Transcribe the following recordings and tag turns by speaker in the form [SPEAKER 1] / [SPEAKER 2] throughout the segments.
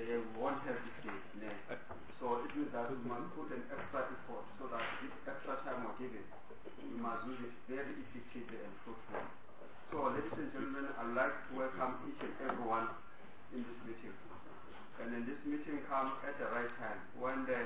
[SPEAKER 1] they won't have this day. So it means that we must put an extra effort so that this extra time we're given, we must use it very effectively and fruitfully. So, ladies and gentlemen, I'd like to welcome each and everyone in this meeting. And then this meeting comes at the right time when the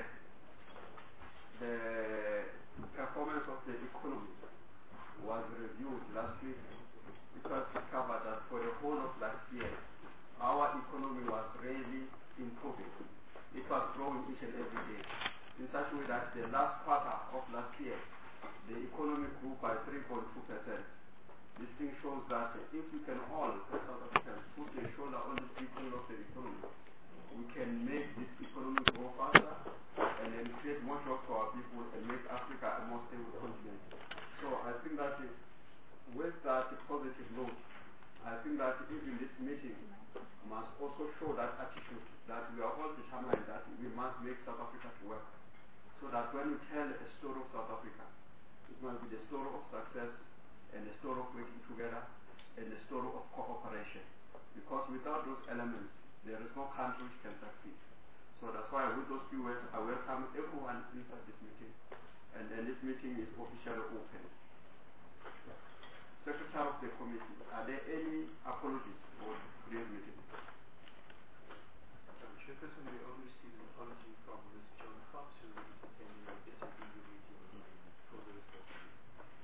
[SPEAKER 1] performance of the economy was reviewed last week. It was discovered that for the whole of last year, our economy was really improving. It was growing each and every day, in such a way that the last quarter of last year, the economy grew by 3.2%. This thing shows that if we can all, as South Africans, put a shoulder on the people of the economy, we can make this economy grow faster and then create more jobs for our people and make Africa a more stable continent. So I think that with that positive note, I think that even this meeting must also show that attitude that we are all determined that we must make South Africa to work. So that when we tell a story of South Africa, it must be the story of success and the story of working together and the story of cooperation. Because without those elements, there is no country which can succeed. So that's why with those few words, I welcome everyone inside this meeting. And then this meeting is officially open. Secretary of the committee, are there any apologies for today's meeting?
[SPEAKER 2] Chairperson, we only received an apology from Ms. Joan Fox, who will be attending the SABU meeting for the rest of the week.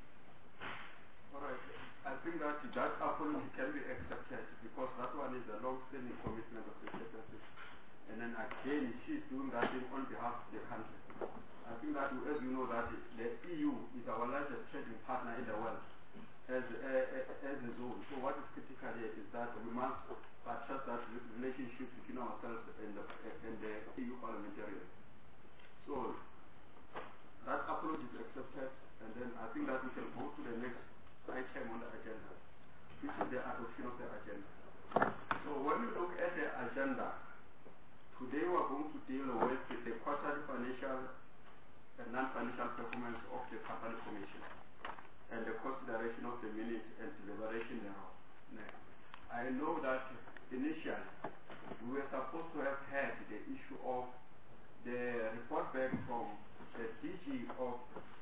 [SPEAKER 1] All right. I think that apology can be accepted because that one is a long-standing commitment of the chairperson. And then again, she's doing that thing on behalf of the country. I think that, as you know, that the EU is our largest trading partner in the world as a zone. So what is critical here is that we must trust that relationship between ourselves and the EU parliamentarians. So that approach is accepted, and then I think that we can go to the next item on the agenda, which is the adoption of the agenda. So when you look at the agenda, today we are going to deal with the quarterly financial and non-financial performance of the company commission and the consideration of the minutes and deliberation thereof. I know that initially we were supposed to have had the issue of the report back from the DG of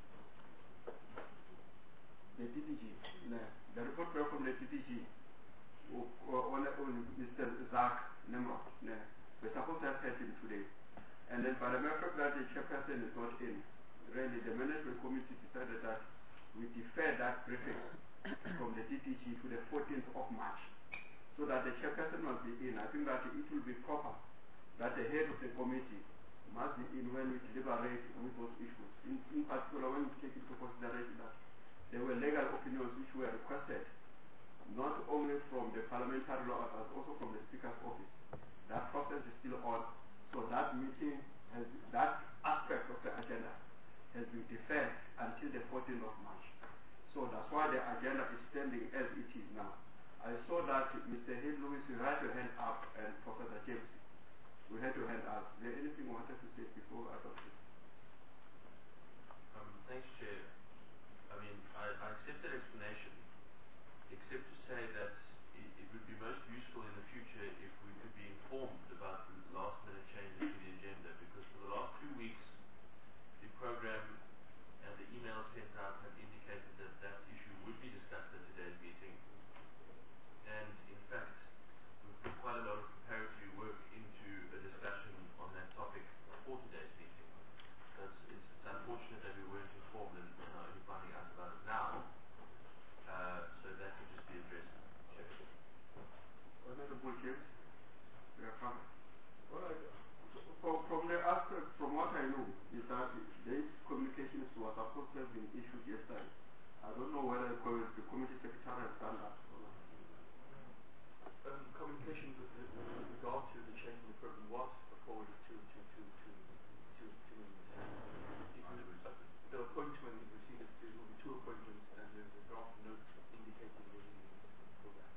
[SPEAKER 1] the DDG, the report back from the DDG on Mr. Zach Nemrod. We're supposed to have had him today. And then by the mere fact that the chairperson is not in, really the management committee decided that we defer that briefing from the DDG to the 14th of March so that the chairperson must be in. I think that it will be proper that the head of the committee must be in when we deliberate with those issues. In particular, when we take into consideration that there were legal opinions which were requested not only from the parliamentary law but also from the Speaker's office. That process is still on, so that meeting that aspect of the agenda has been deferred until the 14th of March. So that's why the agenda is standing as it is now. I saw that Mr. Hill Lewis, you had your hand up, and Professor James, we had your hand up. Is there anything you wanted to say before I adopt it?
[SPEAKER 3] Thanks, Chair. I mean, I accept that explanation, except to say that it would be most useful in the future if we could be informed about the last-minute changes to the agenda, because for the last 2 weeks, the program and the emails sent out have indicated that that issue would be discussed at today's meeting. And in fact, we've put quite a lot of preparatory work into a discussion on that topic for today's meeting. So it's unfortunate that we weren't informed and are only finding out about it now. So that could just be addressed.
[SPEAKER 1] Honorable James, we are covered. All right. From the aspect, from what I know, is that this communication was supposed to have been issued yesterday. I don't know whether the committee secretary has done that or not.
[SPEAKER 2] Communication with regard to the change in the program was forwarded to me. The appointment received, there will be 2 appointments, and there's a draft note indicating the reasons for that.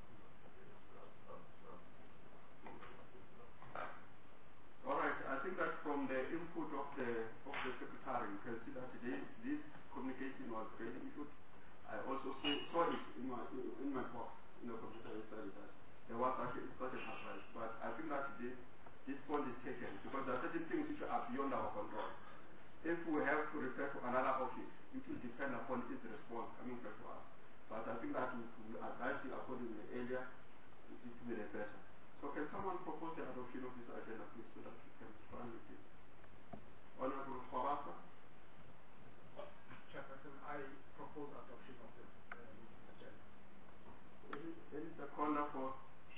[SPEAKER 1] All right. I think that from the input of the secretary, you can see that this communication was really issued. I also saw it in my box in the computer yesterday that there was actually such an advice. But I think that this bond is taken, because there are certain things which are beyond our control. If we have to refer to another office, it will depend upon its response coming back to us. But I think that we advise you accordingly earlier, it will be the better. So can someone propose the adoption of this agenda, please, so that we can run with it? Honorable Khawasa?
[SPEAKER 2] Chairperson, I propose adoption of the agenda.
[SPEAKER 1] Any seconder for?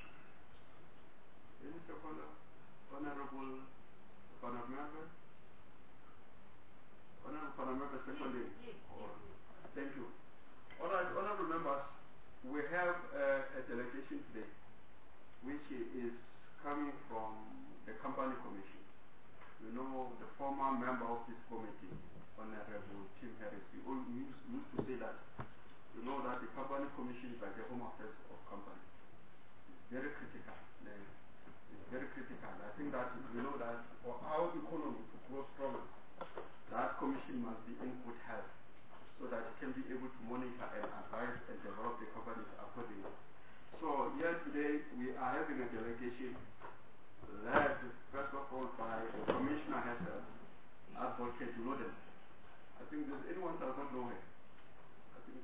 [SPEAKER 1] Any seconder? Honorable Panamaka? Honorable Panamaka seconding?
[SPEAKER 4] Yes.
[SPEAKER 1] Thank you. All right, honorable members, we have a delegation today, which is coming from the Company Commission. You know, the former member of this committee, Honorable Tim Harris, we used to say that, you know, that the Company Commission is like the home affairs of companies. It's very critical. It's very critical. I think that you know that for our economy to grow strongly, that commission must be in good health, so that it can be able to monitor and advise and develop the companies accordingly. So here today we are having a delegation led first of all by the Commissioner herself, Advocate Loden. I think there's anyone that does not know her. I think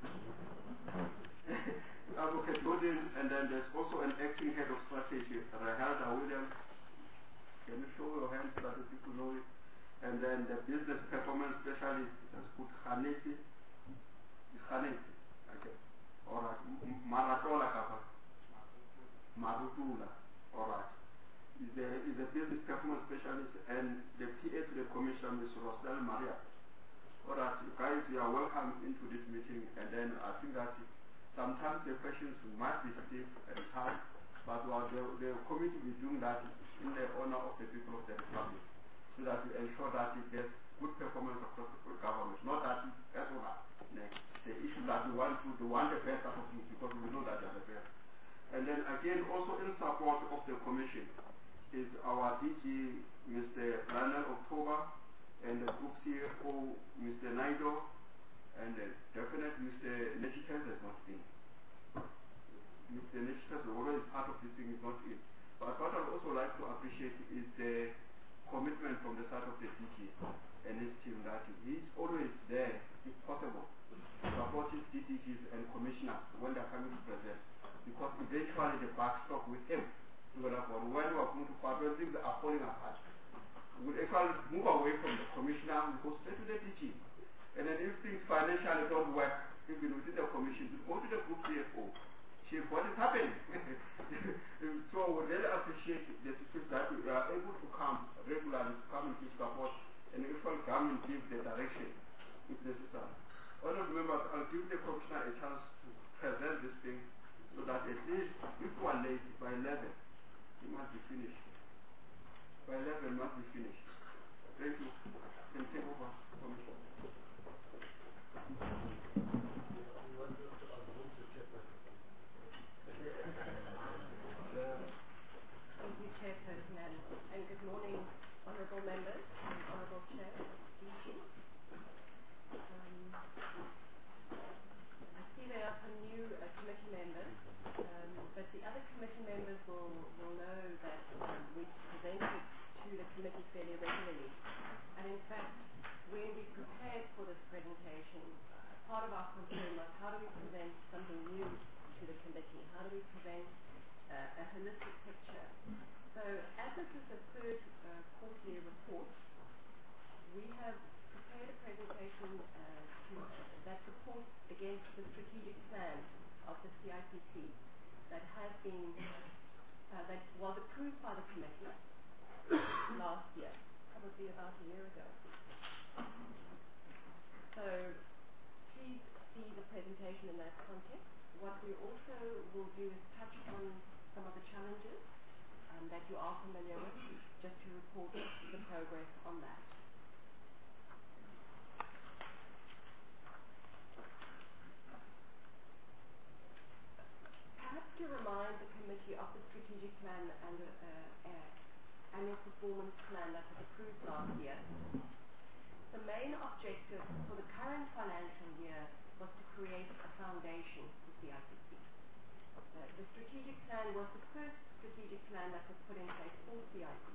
[SPEAKER 1] Advocate Loden, and then there's also an acting head of strategy, Rahelda Williams. Can you show your hand so that the people know it? And then the business performance specialist has put Khanesi. Khanesi. Okay. Alright. Maratola Kapa. Marutula. Alright. Is a business performance specialist, and the PA to the commission is Rosel Maria. Alright, guys, you are welcome into this meeting, and then I think that sometimes the questions might be stiff and hard, but the committee will be doing that in the honor of the people of the Republic, so that we ensure that it gets good performance across the government, not that that's what the issue that we want the best out of things, because we know that they are the best. And then again, also in support of the commission is our DG, Mr. Lionel October, and the group CFO, Mr. Naido, and definitely Mr. Nechitas has not been. Mr. Nechitas, although is part of this thing, is not in. But what I'd also like to appreciate is the commitment from the side of the DG and his team, that he's always there, if possible, to support his DGs and commissioners when they're coming to present, because eventually the buck stop with him. When we are going to part, when things are falling apart, we will actually move away from the commissioner and go straight to the DG. And then if things financially don't work, even within the commission, we go to the group CFO. Chief, what is happening? So we really appreciate the fact that we are able to come regularly, to come and give support, and actually come and give the direction if necessary. Honourable members, I'll give the commissioner a chance to present this thing, so that at least if we are late by 11, it must be finished. By 11, it must be finished. Thank you. Can take over, Commissioner.
[SPEAKER 4] Thank you, Chairperson, and good morning, honourable members and honourable Chair, DG. I see there are some new committee members, but the other committee members will know that we presented to the committee fairly regularly. And in fact, when we prepared for this presentation, part of our concern was how do we present something new to the committee? How do we present a holistic picture? So as this is the third quarterly report, we have prepared a presentation that supports against the strategic plan of the CIPC that has been that was approved by the committee last year, probably about a year ago. So please see the presentation in that context. What we also will do is touch on some of the challenges that you are familiar with, just to report the progress on that. Perhaps to remind the committee of the strategic plan and annual performance plan that was approved last year, the main objective for the current financial year was to create a foundation for CIPC. The strategic plan was the first strategic plan that was put in place for CIPC.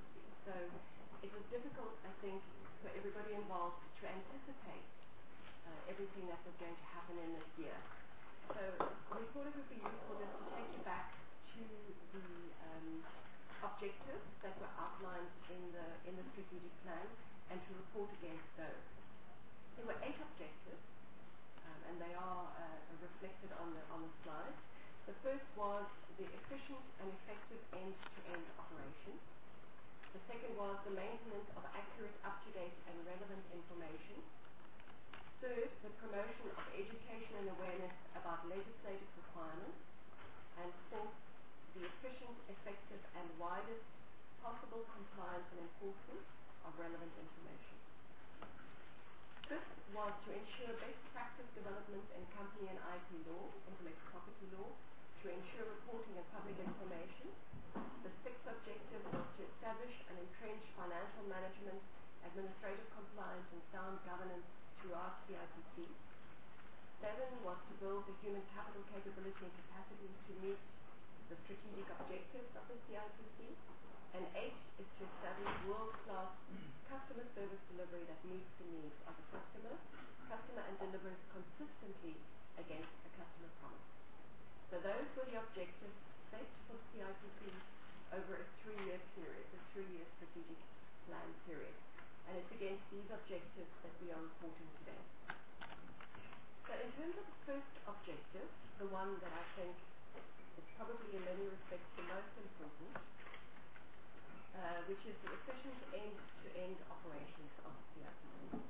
[SPEAKER 4] So it was difficult, I think, for everybody involved to anticipate everything that was going to happen in this year. So we thought it would be useful just to take you back to the objectives that were outlined in the strategic plan and to report against those. There were 8 objectives, and they are reflected on the slide. The first was the efficient and effective end-to-end operation. The second was the maintenance of accurate, up-to-date and relevant information. Third, the promotion of education and awareness about legislative requirements. And fourth, the efficient, effective and widest possible compliance and enforcement of relevant information. Fifth was to ensure best practice development in company and IP law, intellectual property law, to ensure reporting and public information. The sixth objective was to establish and entrench financial management, administrative compliance and sound governance throughout CIPC. 7 was to build the human capital capability and capacity to meet the strategic objectives of the CIPC. And 8 is to establish world-class customer service delivery that meets the needs of the customer and delivers consistently against a customer promise. So those were the objectives set for CIPC over a 3-year period, a 3-year strategic plan period. And it's against these objectives that we are reporting today. So in terms of the first objective, the one that I think is probably in many respects the most important, which is the efficient end-to-end operations of CIPC.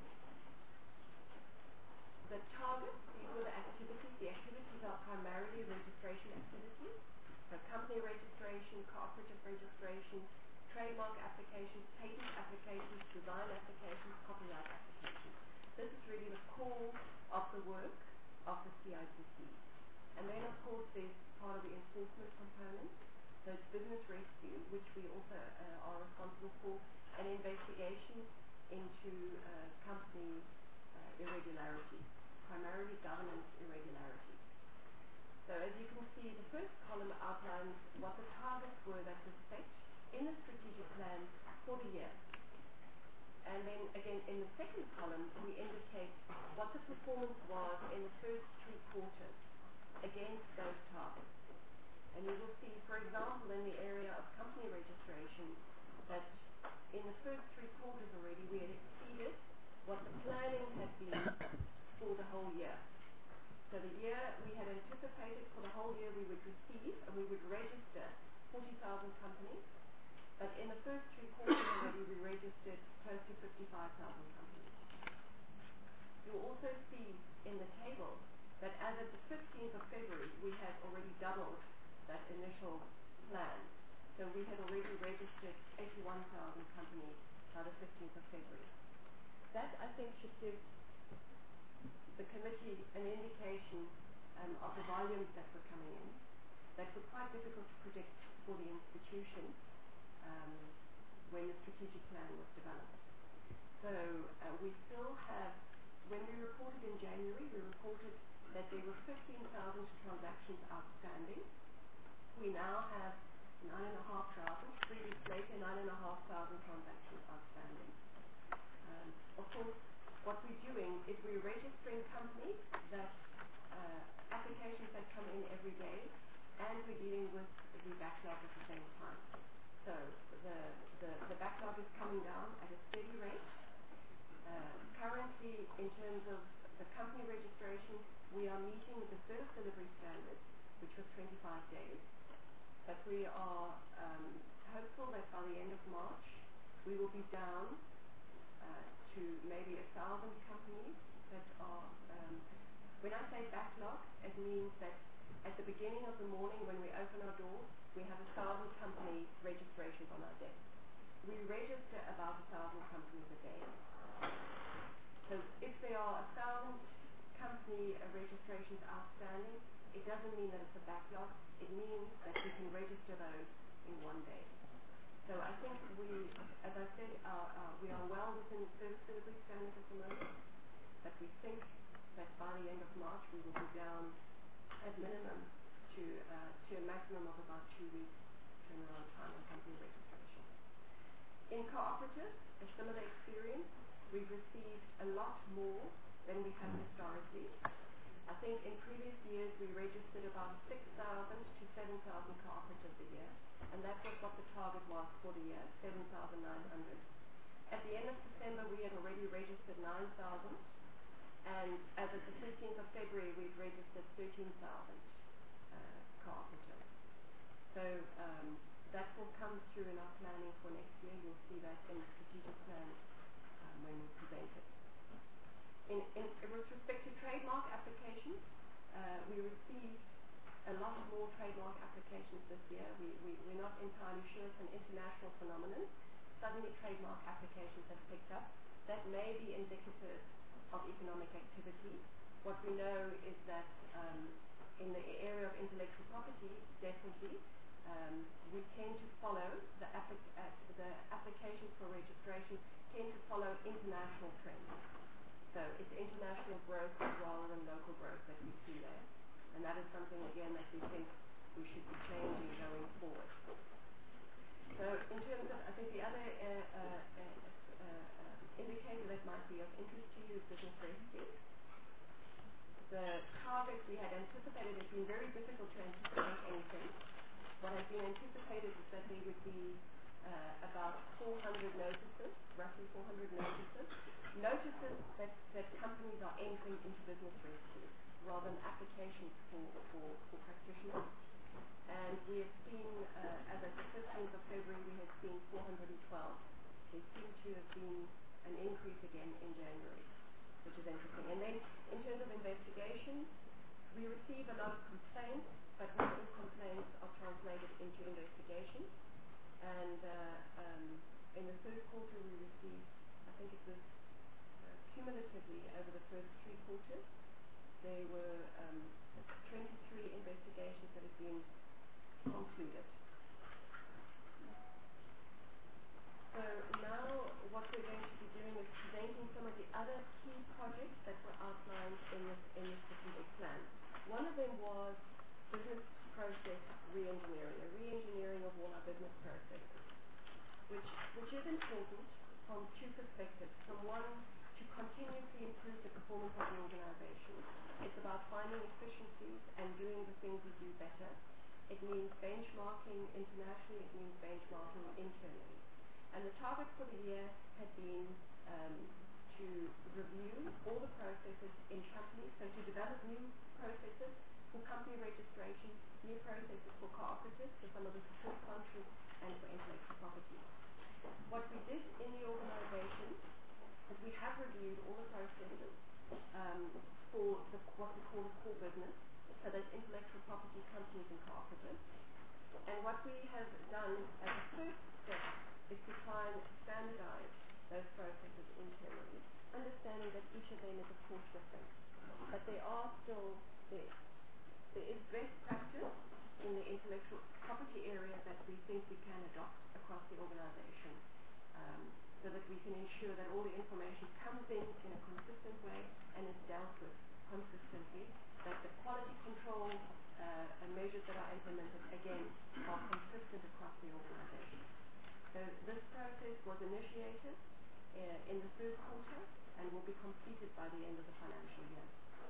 [SPEAKER 4] The targets, these were the activities. The activities are primarily registration activities, so company registration, cooperative registration, trademark applications, patent applications, design applications, copyright applications. This is really the core of the work of the CIPC. And then, of course, there's part of the enforcement component. So it's business rescue, which we also are responsible for, and investigation into company irregularities, primarily governance irregularities. So as you can see, the first column outlines what the targets were that were set in the strategic plan for the year. And then again in the second column we indicate what the performance was in the first 3 quarters against those targets. And you will see, for example, in the area of company registration, that in the first 3 quarters already we had exceeded what the planning had been for the whole year. So the year we had anticipated for the whole year we would receive and we would register 40,000 companies. But in the first 3 quarters already, we registered close to 55,000 companies. You'll also see in the table that as of the 15th of February, we had already doubled that initial plan. So we had already registered 81,000 companies by the 15th of February. That, I think, should give the committee an indication of the volumes that were coming in, that were quite difficult to predict for the institution when the strategic plan was developed. So we still have, when we reported in January, we reported that there were 15,000 transactions outstanding. We now have 9,500, 3 weeks later, 9,500 transactions outstanding. Of course, what we're doing is we're registering companies that applications that come in every day, and we're dealing with the backlog at the same time. So the backlog is coming down at a steady rate. Currently, in terms of the company registration, we are meeting the service delivery standard, which was 25 days. But we are hopeful that by the end of March, we will be down to maybe 1,000 companies that are, when I say backlog, it means that at the beginning of the morning when we open our doors, we have 1,000 company registrations on our desk. We register about 1,000 companies a day. So if there are 1,000 company registrations outstanding, it doesn't mean that it's a backlog. It means that we can register those in one day. So I think we, as I said, we are well within the service delivery standard at the moment, but we think that by the end of March we will be down at minimum to a maximum of about 2 weeks turnaround time on company registration. In cooperatives, a similar experience. We've received a lot more than we have historically. I think in previous years we registered about 6,000 to 7,000 cooperatives a year, and that was what the target was for the year, 7,900. At the end of December we had already registered 9,000, and as of the 15th of February we've registered 13,000 cooperatives. So that will come through in our planning for next year. You'll see that in the strategic plan when we present it. With respect to trademark applications, we received a lot more trademark applications this year. We're not entirely sure it's an international phenomenon. Suddenly trademark applications have picked up. That may be indicative of economic activity. What we know is that in the area of intellectual property, definitely, we tend to follow the applications for registration tend to follow international trends. So it's international growth rather than local growth that we see there. And that is something, again, that we think we should be changing going forward. So in terms of, I think the other indicator that might be of interest to you is business rescue. The target we had anticipated, it's been very difficult to anticipate anything. What has been anticipated is that there would be about 400 notices, roughly 400 notices. Notices that companies are entering into business rescue rather than applications for practitioners. And we have seen, as of the 15th of February, we have seen 412. There seems to have been an increase again in January, which is interesting. And then in terms of investigations, we receive a lot of complaints, but not all complaints are translated into investigations. And in the third quarter we received, I think it was cumulatively over the first 3 quarters, there were 23 investigations that have been concluded. So now what we're going to be doing is presenting some of the other key projects that were outlined in this strategic plan. One of them was business process re-engineering, a re-engineering of all our business processes, which is important from 2 perspectives. From one, to continuously improve the performance of the organization. It's about finding efficiencies and doing the things we do better. It means benchmarking internationally, it means benchmarking internally. And the target for the year had been to review all the processes in companies, so to develop new processes for company registration, new processes for cooperatives, for some of the support functions, and for intellectual property. What we did in the organization is we have reviewed all the processes for what we call the core business, so that's intellectual property, companies, and cooperatives. And what we have done as a first step is to try and standardize those processes internally, understanding that each of them is of course different. But there are still, there is best practice in the intellectual property area that we think we can adopt across the organization, so that we can ensure that all the information comes in a consistent way and is dealt with consistently, that the quality control and measures that are implemented, again, are consistent across the organization. So this process was initiated in the third quarter and will be completed by the end of the financial year.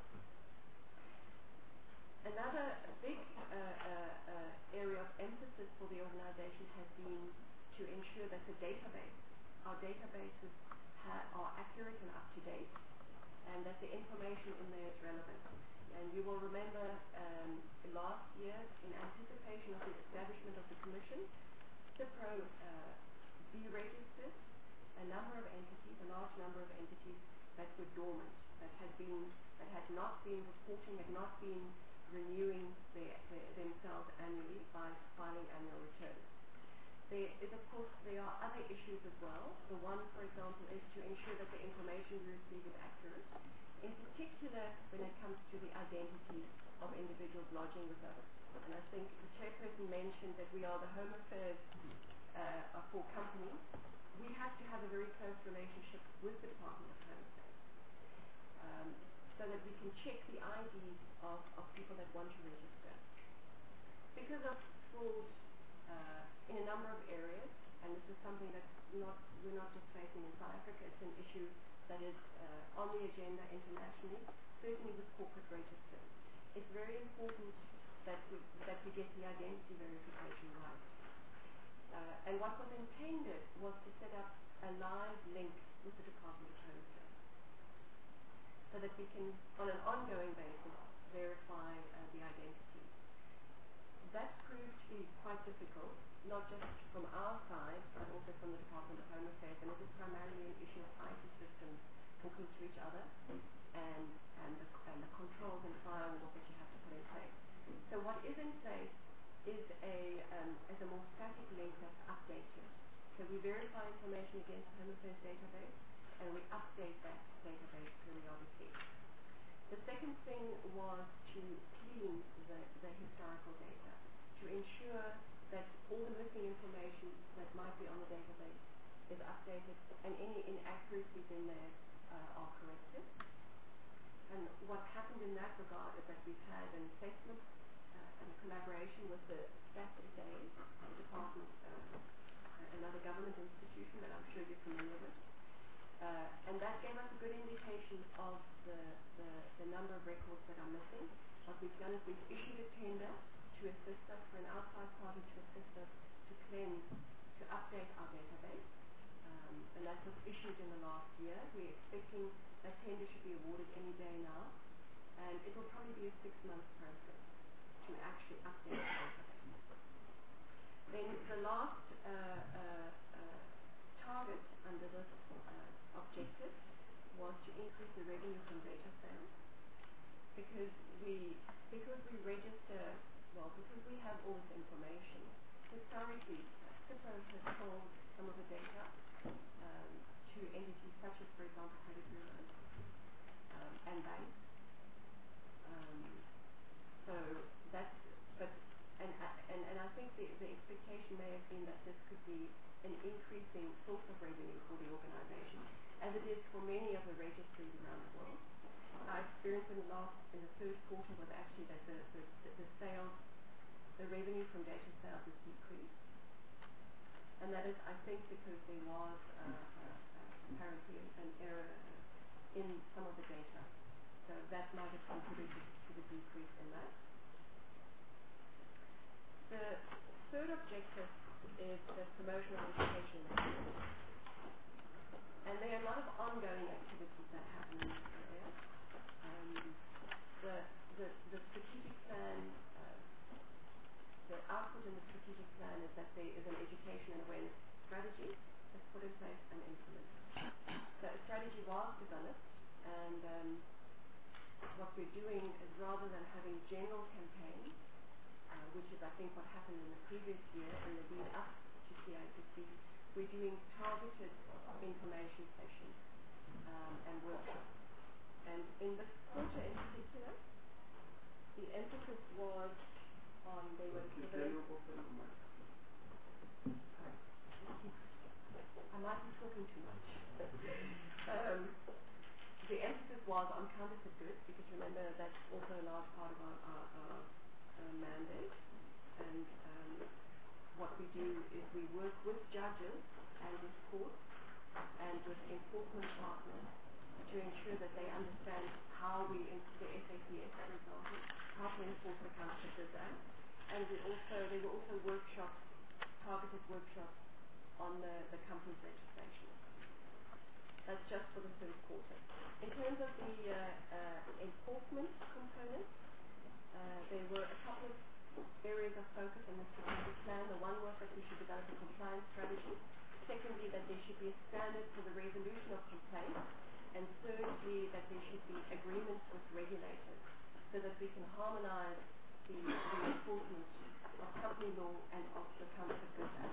[SPEAKER 4] Another big area of emphasis for the organization has been to ensure that our databases are accurate and up to date, and that the information in there is relevant. And you will remember last year, in anticipation of the establishment of the Commission, CIPRO deregistered a large number of entities that were dormant, that had not been reporting, had not been renewing themselves annually by filing annual returns. There are other issues as well. The one, for example, is to ensure that the information we receive is accurate, in particular when it comes to the identity of individuals lodging with us. And I think the chairperson mentioned that we are the home affairs for companies. We have to have a very close relationship with the Department of Home Affairs, so that we can check the IDs of people that want to register. Because of fraud in a number of areas, and this is something we're not just facing in South Africa. It's an issue that is on the agenda internationally, certainly with corporate registers. It's very important that we get the identity verification right. And what was intended was to set up a live link with the Department of Home Affairs, so that we can, on an ongoing basis, verify the identity. That proved to be quite difficult, not just from our side, but also from the Department of Home Affairs, and it is primarily an issue of IT systems talking to each other and the controls and firewalls that you have to put in place. So what is in place is a more static link that's updated. So we verify information against the Home Affairs database, and we update that database periodically. The second thing was to clean the historical data, to ensure that all the missing information that might be on the database is updated, and any inaccuracies in there are corrected. And what happened in that regard is that we've had an assessment and collaboration with the StatSA, the department, another government institution that I'm sure you're familiar with. And that gave us a good indication of the number of records that are missing. What we've done is we've issued a tender to assist us, for an outside party to assist us to cleanse, to update our database. And that was issued in the last year. We're expecting that tender should be awarded any day now. And it will probably be a 6-month process to actually update the database. Then the last target under this objective was to increase the revenue from data sales, because we register, because we have all this information. Historically, SIPO has sold some of the data to entities such as, for example, credit bureaus and banks. So that's, and I think the expectation may have been that this could be an increasing source of revenue for the organization, as it is for many of the registries around the world. Our experience in the third quarter was actually that the sales, the revenue from data sales has decreased. And that is, I think, because there was apparently an error in some of the data. So that might have contributed to the decrease in that. The third objective is the promotion of education and skills. And there are a lot of ongoing activities that happen in this area. The strategic plan, the output in the strategic plan is that there is an education and awareness strategy that's put in place and implemented. So a strategy was developed, and what we're doing is, rather than having general campaigns, which is I think what happened in the previous year in the lead up to CIPC, we're doing targeted information sessions and workshops. And in this quarter in particular, the emphasis was on I might be talking too much. The emphasis was on counterfeit goods, because remember that's also a large part of our mandate. And what we do is we work with judges and with courts and with enforcement partners to ensure that they understand how the SAPS, for example, how to enforce the Counterfeit Goods Act. And there were also workshops, targeted workshops on the company's legislation. That's just for the third quarter. In terms of the enforcement component, there were a couple of areas of focus in the strategic plan. The one was that we should develop a compliance strategy. Secondly, that there should be a standard for the resolution of complaints. And thirdly, that there should be agreements with regulators so that we can harmonize the enforcement of company law and of the Counterfeit Goods Act.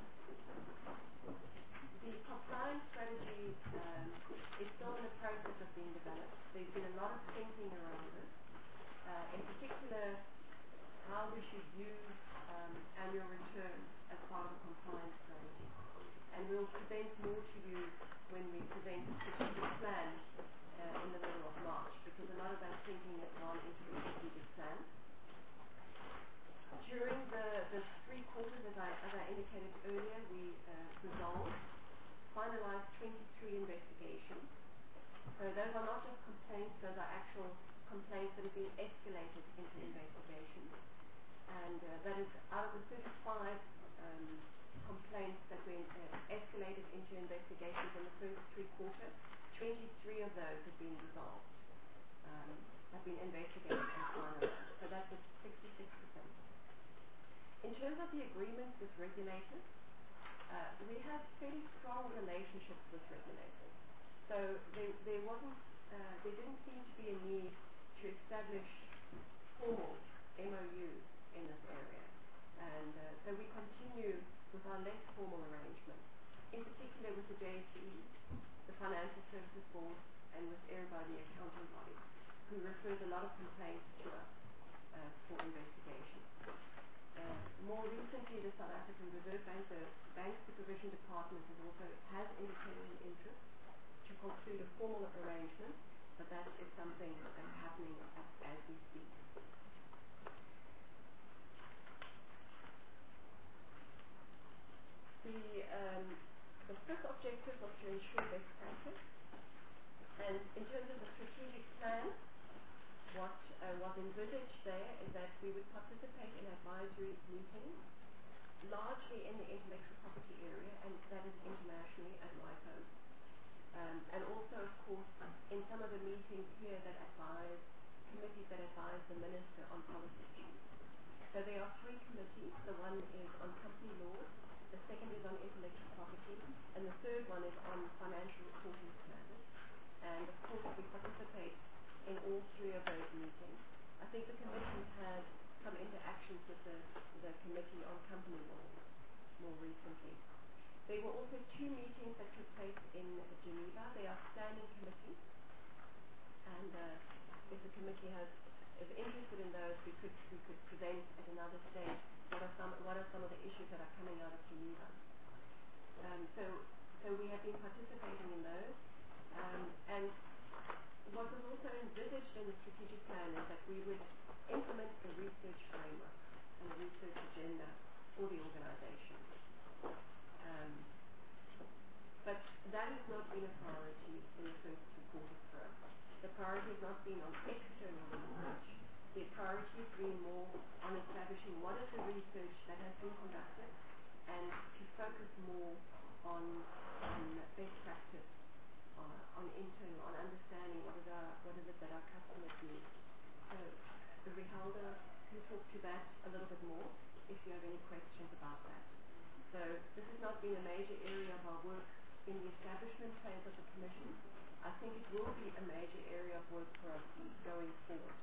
[SPEAKER 4] The compliance strategy is still in the process of being developed. There's been a lot of thinking around this. In particular, how we should use annual returns as part of a compliance strategy. And we'll present more to you when we present the strategic plan in the middle of March, because a lot of that thinking has gone into the strategic plan. During the 3 quarters, as I indicated earlier, we resolved advised 23 investigations. So those are not just complaints, those are actual complaints that have been escalated into investigations. And that is out of the 35 complaints that were escalated into investigations in the first 3 quarters, 23 of those have been resolved, have been investigated and finalized. So that's at 66%. In terms of the agreements with regulators, we have fairly strong relationships with regulators. So there didn't seem to be a need to establish formal MOUs in this area. And so we continue with our less formal arrangements, in particular with the JSE, the Financial Services Board, and with EIRBA, the accounting body, who refers a lot of complaints to us for investigation. More recently, the South African Reserve Bank, the Bank Supervision Department, has indicated an interest to conclude a formal arrangement, but that is something that's happening as we speak. The fifth objective was to ensure best practice, and in terms of the strategic plan, what was envisaged there is that we would participate in advisory meetings, largely in the intellectual property area, and that is internationally at WIPO. And also, of course, in some of the meetings here that advise, committees that advise the Minister on policy issues. So there are 3 committees. The one is on company law, the second is on intellectual property, and the third one is on financial reporting standards. And of course, we participate in all 3 of those meetings. I think the Commission had some interactions with the Committee on Company Law more recently. There were also 2 meetings that took place in Geneva. They are standing committees, and if the committee is interested in those, we could present at another stage what are some of the issues that are coming out of Geneva. So we have been participating in those, and what was also envisaged in the strategic plan is that we would implement the research framework and the research agenda for the organization. But that has not been a priority in the first 2 quarters for us. The priority has not been on external research. The priority has been more on establishing what is the research that has been conducted and to focus more on best practice, on internal, on understanding what is it that our customers need. So Rihalda can talk to that a little bit more if you have any questions about that. So this has not been a major area of our work in the establishment phase of the Commission. I think it will be a major area of work for us going forward.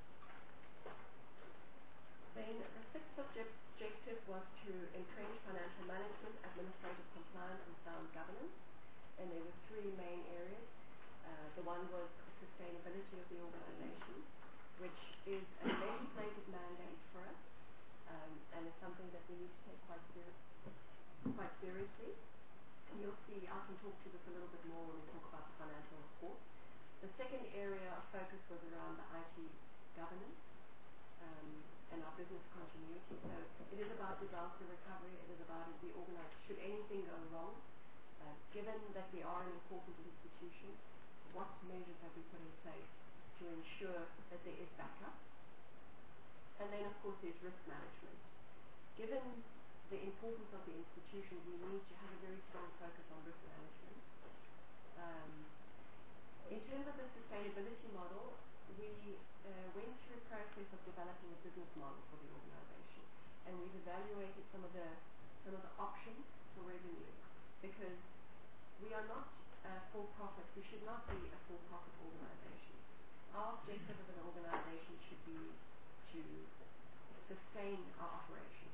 [SPEAKER 4] Then the 6th objective was to entrench financial management, administrative compliance, and sound governance. And there were 3 main areas. The one was the sustainability of the organization, which is a legislative mandate for us, and is something that we need to take quite seriously. You'll see, I can talk to this a little bit more when we talk about the financial report. The second area of focus was around the IT governance and our business continuity. So it is about disaster recovery. It is about the organization. Should anything go wrong, given that we are an important institution, what measures have we put in place to ensure that there is backup? And then, of course, there's risk management. Given the importance of the institution, we need to have a very strong focus on risk management. In terms of the sustainability model, we went through a process of developing a business model for the organization, and we've evaluated some of the options for revenue, because we are not for-profit. We should not be a for-profit organization. Our objective as an organization should be to sustain our operations.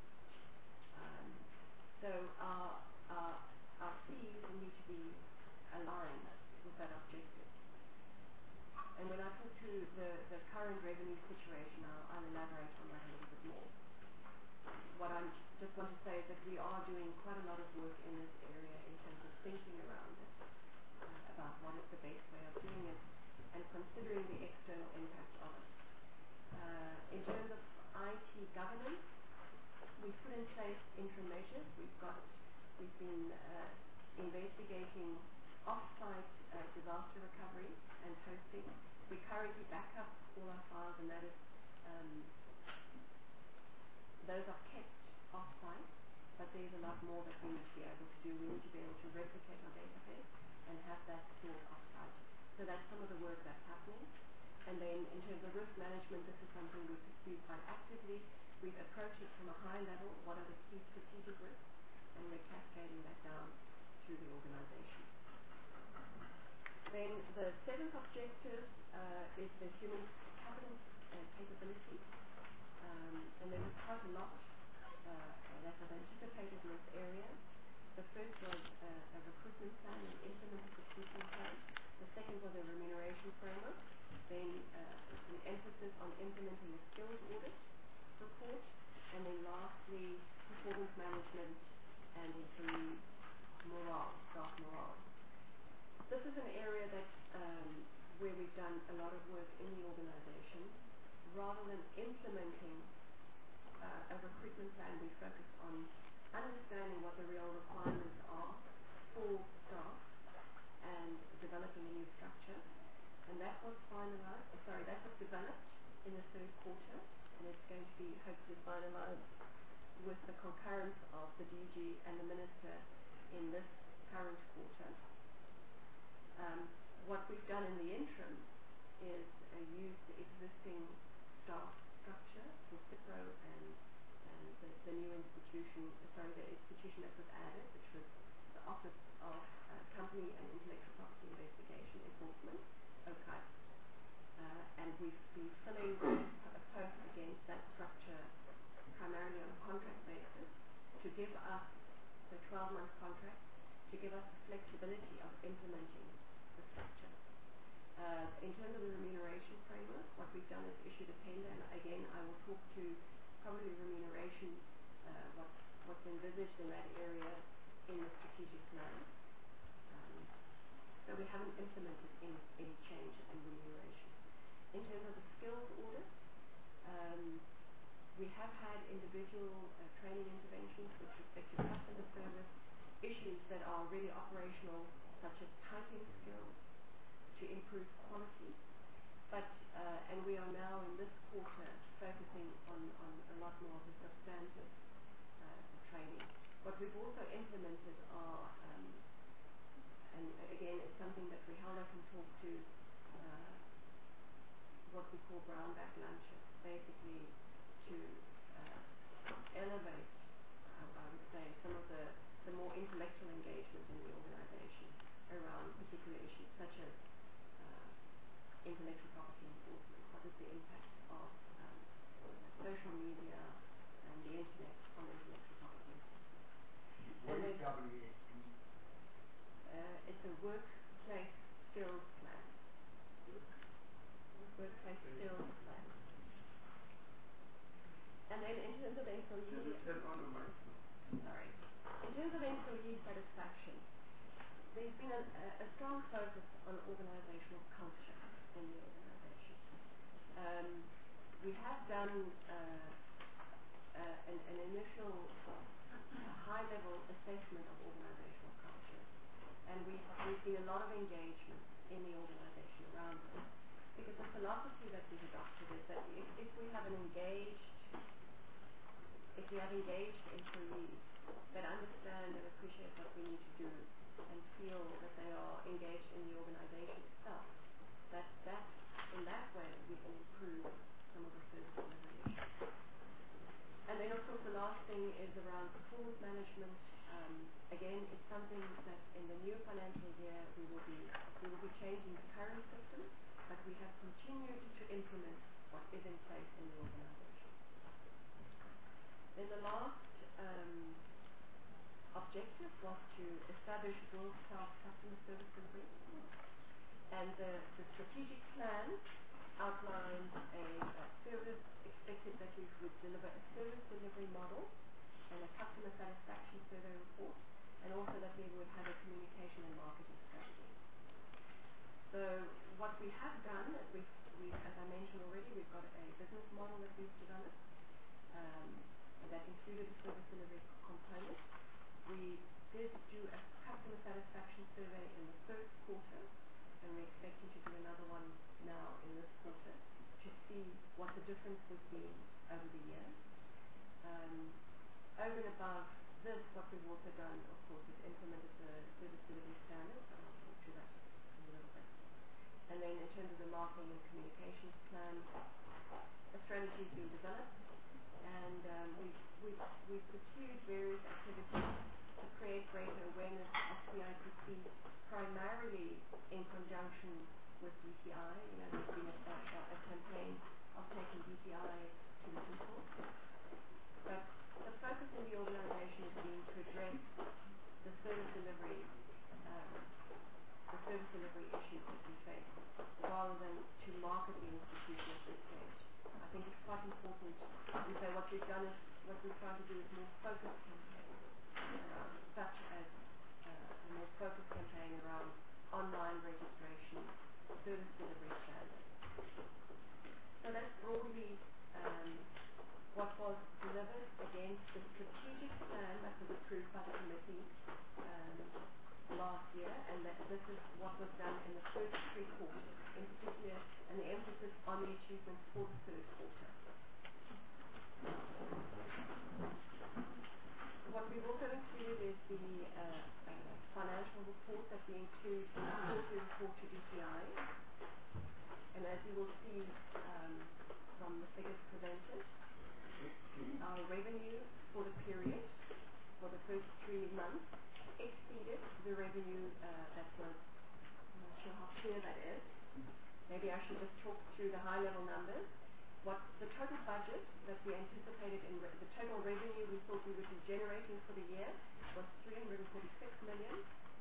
[SPEAKER 4] So our fees need to be aligned with that objective. And when I talk to the current revenue situation, I'll elaborate on that a little bit more. What I just want to say is that we are doing quite a lot of work in this area in terms of thinking around it, about what is the best way of doing it, and considering the external impact of it. In terms of IT governance, we've put in place interim measures. We've been investigating off-site disaster recovery and hosting. We currently back up all our files, and that is those are kept off-site, but there's a lot more that we need to be able to do. We need to be able to replicate our database and have that stored off-site. So that's some of the work that's happening. And then in terms of risk management, this is something we pursue quite actively. We've approached it from a high level, what are the key strategic risks, and we're cascading that down to the organization. Then the seventh objective is the human capital capability. And there was quite a lot that was anticipated in this area. The first was a recruitment plan, an implemented recruitment plan. The second was a remuneration framework. Then an emphasis on implementing a skills audit report. And then lastly, performance management and employee morale, staff morale. This is an area that where we've done a lot of work in the organization. Rather than implementing a recruitment plan, we focus on understanding what the real requirements are for staff and developing a new structure. And that was developed in the third quarter, and it's going to be hopefully finalized with the concurrence of the DG and the Minister in this current quarter. What we've done in the interim is use the existing staff structure for CIPRO and the new institution, the institution that was added, which was the Office of Company and Intellectual Property Investigation Enforcement, OCIPE. And we've been filling posts against that structure primarily on a contract basis to give us the 12-month contract, to give us the flexibility of implementing the structure. In terms of the remuneration framework, what we've done is issued a tender, and again I will talk to probably remuneration, what's envisaged in that area in the strategic plan. So we haven't implemented any change in remuneration. In terms of the skills audit, we have had individual training interventions with respect to customer service, issues that are really operational, such as typing skills, to improve quality. But and we are now in this quarter focusing on a lot more of the substantive training. What we've also implemented are, and again it's something that we held up and talked to, what we call brown bag lunches, basically to elevate, I would say, some of the more intellectual engagement in the organization around particular issues such as intellectual property enforcement. What is the impact of social media and the internet on intellectual property enforcement?
[SPEAKER 5] What is WSP?
[SPEAKER 4] It's a workplace skills plan. Workplace skills plan. And then in terms of employee... Sorry. In terms of employee satisfaction, there's been a strong focus on organizational culture in the organization. We have done an initial high-level assessment of organizational culture, and we've seen a lot of engagement in the organization around this, because the philosophy that we've adopted is that if we have engaged employees that understand and appreciate what we need to do and feel that they are engaged in the organization itself, that in that way we can improve some of the service delivery issues. And then of course the last thing is around performance management. Again, it's something that in the new financial year we will be changing the current system, but we have continued to implement what is in place in the organization. Then the last objective was to establish world-class customer service delivery, and the strategic plan outlines a service expected that we would deliver a service delivery model and a customer satisfaction survey report, and also that we would have a communication and marketing strategy. So what we have done is we've as I mentioned already, we've got a business model that we've developed that included a service delivery component. We did do a customer satisfaction survey in the first quarter, and we're expecting to do another one now in this quarter to see what the difference has been over the year. Over and above this, what we've also done, of course, is implemented the service delivery standards, and I'll talk to that in a little bit. And then in terms of the marketing and communications plan, a strategy has been developed, and we've pursued various activities to create greater awareness of CIPC, primarily in conjunction with DCI. You know, there's been a campaign of taking DCI to the people. But the focus in the organization has been to address the service delivery issues that we face, rather than to market the institution at this stage. I think it's quite important to say what we've done is, what we're trying to do is more focused campaigns, such as a more focused campaign around online registration, service delivery standards. So that's broadly what was delivered against the strategic plan that was approved by the committee last year, and that this is what was done in the first 3 quarters, in particular, and the emphasis on the achievements for the third quarter. What we've also included is the financial report that we include in the quarterly report to DCI, and as you will see from the figures presented, our revenue for the period, for the first 3 months, exceeded the revenue that was, I'm not sure how clear that is. Maybe I should just talk through the high-level numbers. What the total budget that we anticipated in the total revenue we thought we would be generating for the year was 346 million.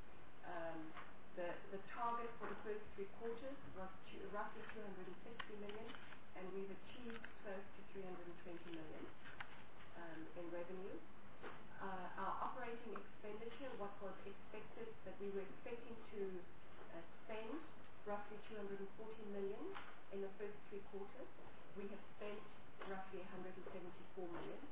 [SPEAKER 4] The target for the first 3 quarters was roughly 260 million, and we've achieved close to 320 million in revenue. Our operating expenditure, what was expected, that we were expecting to spend roughly 240 million in the first 3 quarters. We have spent roughly 174 million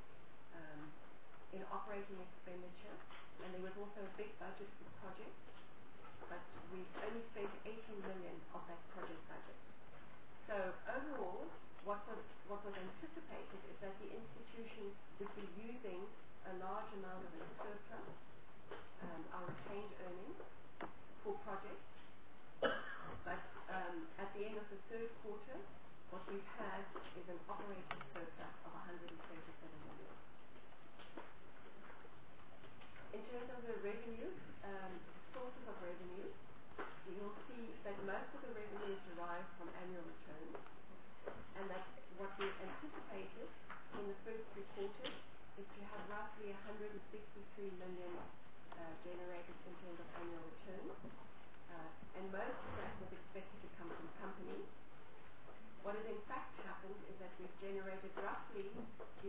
[SPEAKER 4] in operating expenditure, and there was also a big budget for projects, but we've only spent 18 million of that project budget. So overall, what was anticipated is that the institution would be using a large amount of its surplus, our retained earnings, for projects. But at the end of the third quarter, what we've had is an operating surplus of 137 million. In terms of the revenue, sources of revenue, you'll see that most of the revenue is derived from annual returns, and that what we anticipated in the first 3 quarters is to have roughly 163 million generated in terms of annual returns, and most of that was expected to come from companies. What has in fact happened is that we've generated roughly the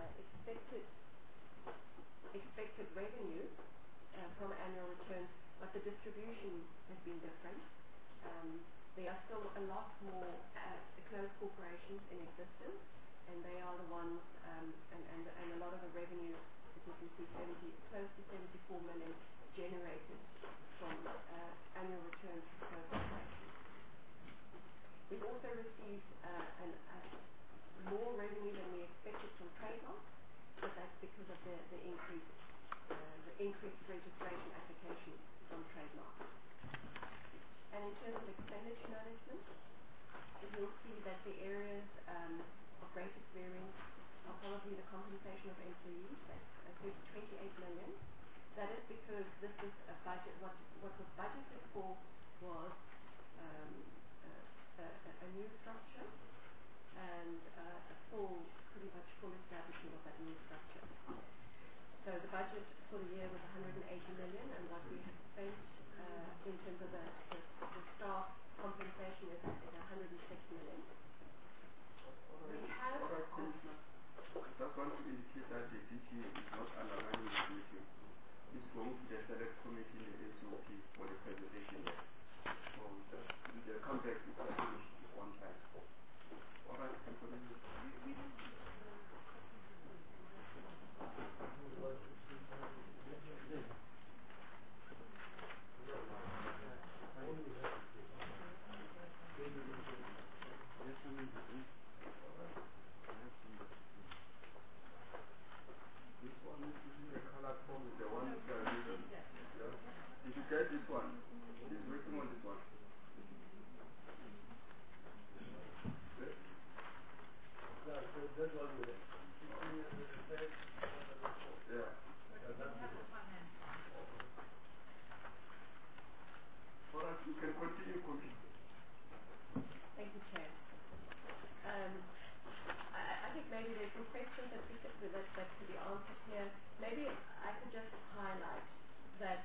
[SPEAKER 4] expected revenue from annual returns, but the distribution has been different. There are still a lot more closed corporations in existence, and they are the ones, and a lot of the revenue, as you can see, close to 74 million generated from annual returns to closed corporations. We've also received more revenue than we expected from trademarks, but that's because of the increased registration applications from trademarks. And in terms of expenditure management, you'll see that the areas of greatest variance are probably the compensation of employees. That's 28 million. That is because this is a budget. What was budgeted for was a new structure and pretty much full establishment of that new structure. So the budget for the year was 180 million, and what we have spent in terms of the staff compensation is 106 million. We have
[SPEAKER 1] I just want to indicate that the DTA is not underlining the meeting. It's going to the select committee in the SOP for the presentation. So the contact is finished on time. All right, He's working on this one. Okay?
[SPEAKER 5] That was it.
[SPEAKER 1] Yeah. All right, you can continue computing.
[SPEAKER 4] Thank you, Chair. I think maybe there's some questions that could be answered here. Maybe I could just highlight that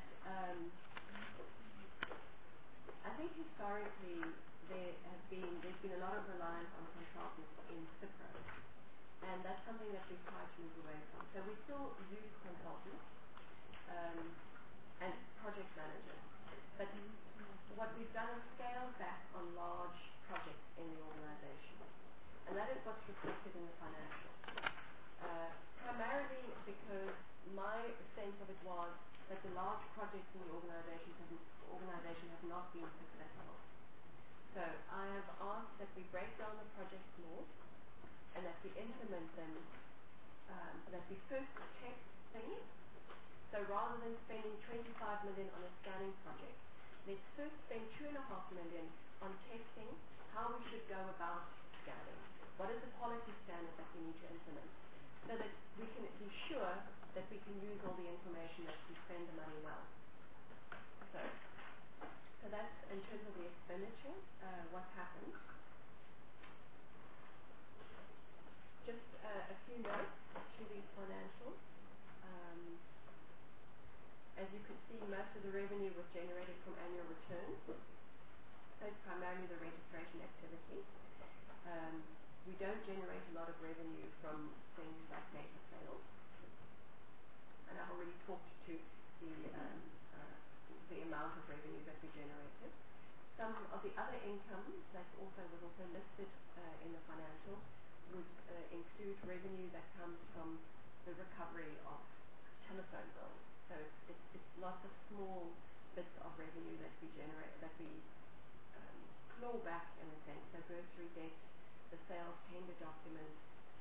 [SPEAKER 4] I think historically there's been a lot of reliance on consultants in CIPRO, and that's something that we've tried to move away from. So we still use consultants and project managers, but what we've done is scale back on large projects in the organization, and that is what's reflected in the financials. Primarily because my sense of it was that the large projects in the organization have not been successful. So I have asked that we break down the projects more and that we implement them, that we first test things. So rather than spending 25 million on a scanning project, let's first spend 2.5 million on testing how we should go about scanning. What is the quality standard that we need to implement, so that we can be sure that we can use all the information that we spend the money well. So that's in terms of the expenditure, what's happened. Just a few notes to these financials. As you can see, most of the revenue was generated from annual returns. So it's primarily the registration activity. We don't generate a lot of revenue from things like data sales. And I've already talked to the amount of revenue that we generated. Some of the other income that was also listed in the financials would include revenue that comes from the recovery of telephone bills. So it's lots of small bits of revenue that we generate, that we claw back in a sense. So bursary debt, the sales tender documents,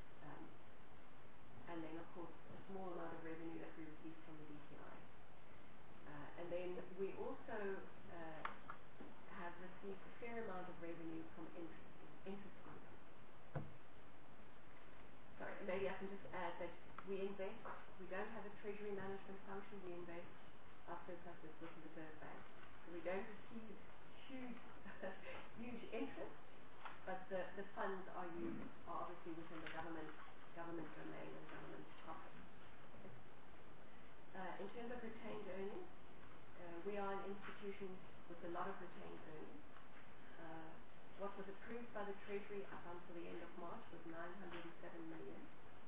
[SPEAKER 4] and then of course a small amount of revenue that we receive from the DPI. And then we also have received a fair amount of revenue from interest groups. Sorry, maybe I can just add that we invest, we don't have a treasury management function, we invest our surpluses with the Reserve Bank. So we don't receive huge interest, but the funds are obviously within the government domain and government profits. In terms of retained earnings, we are an institution with a lot of retained earnings. What was approved by the Treasury up until the end of March was 907 million.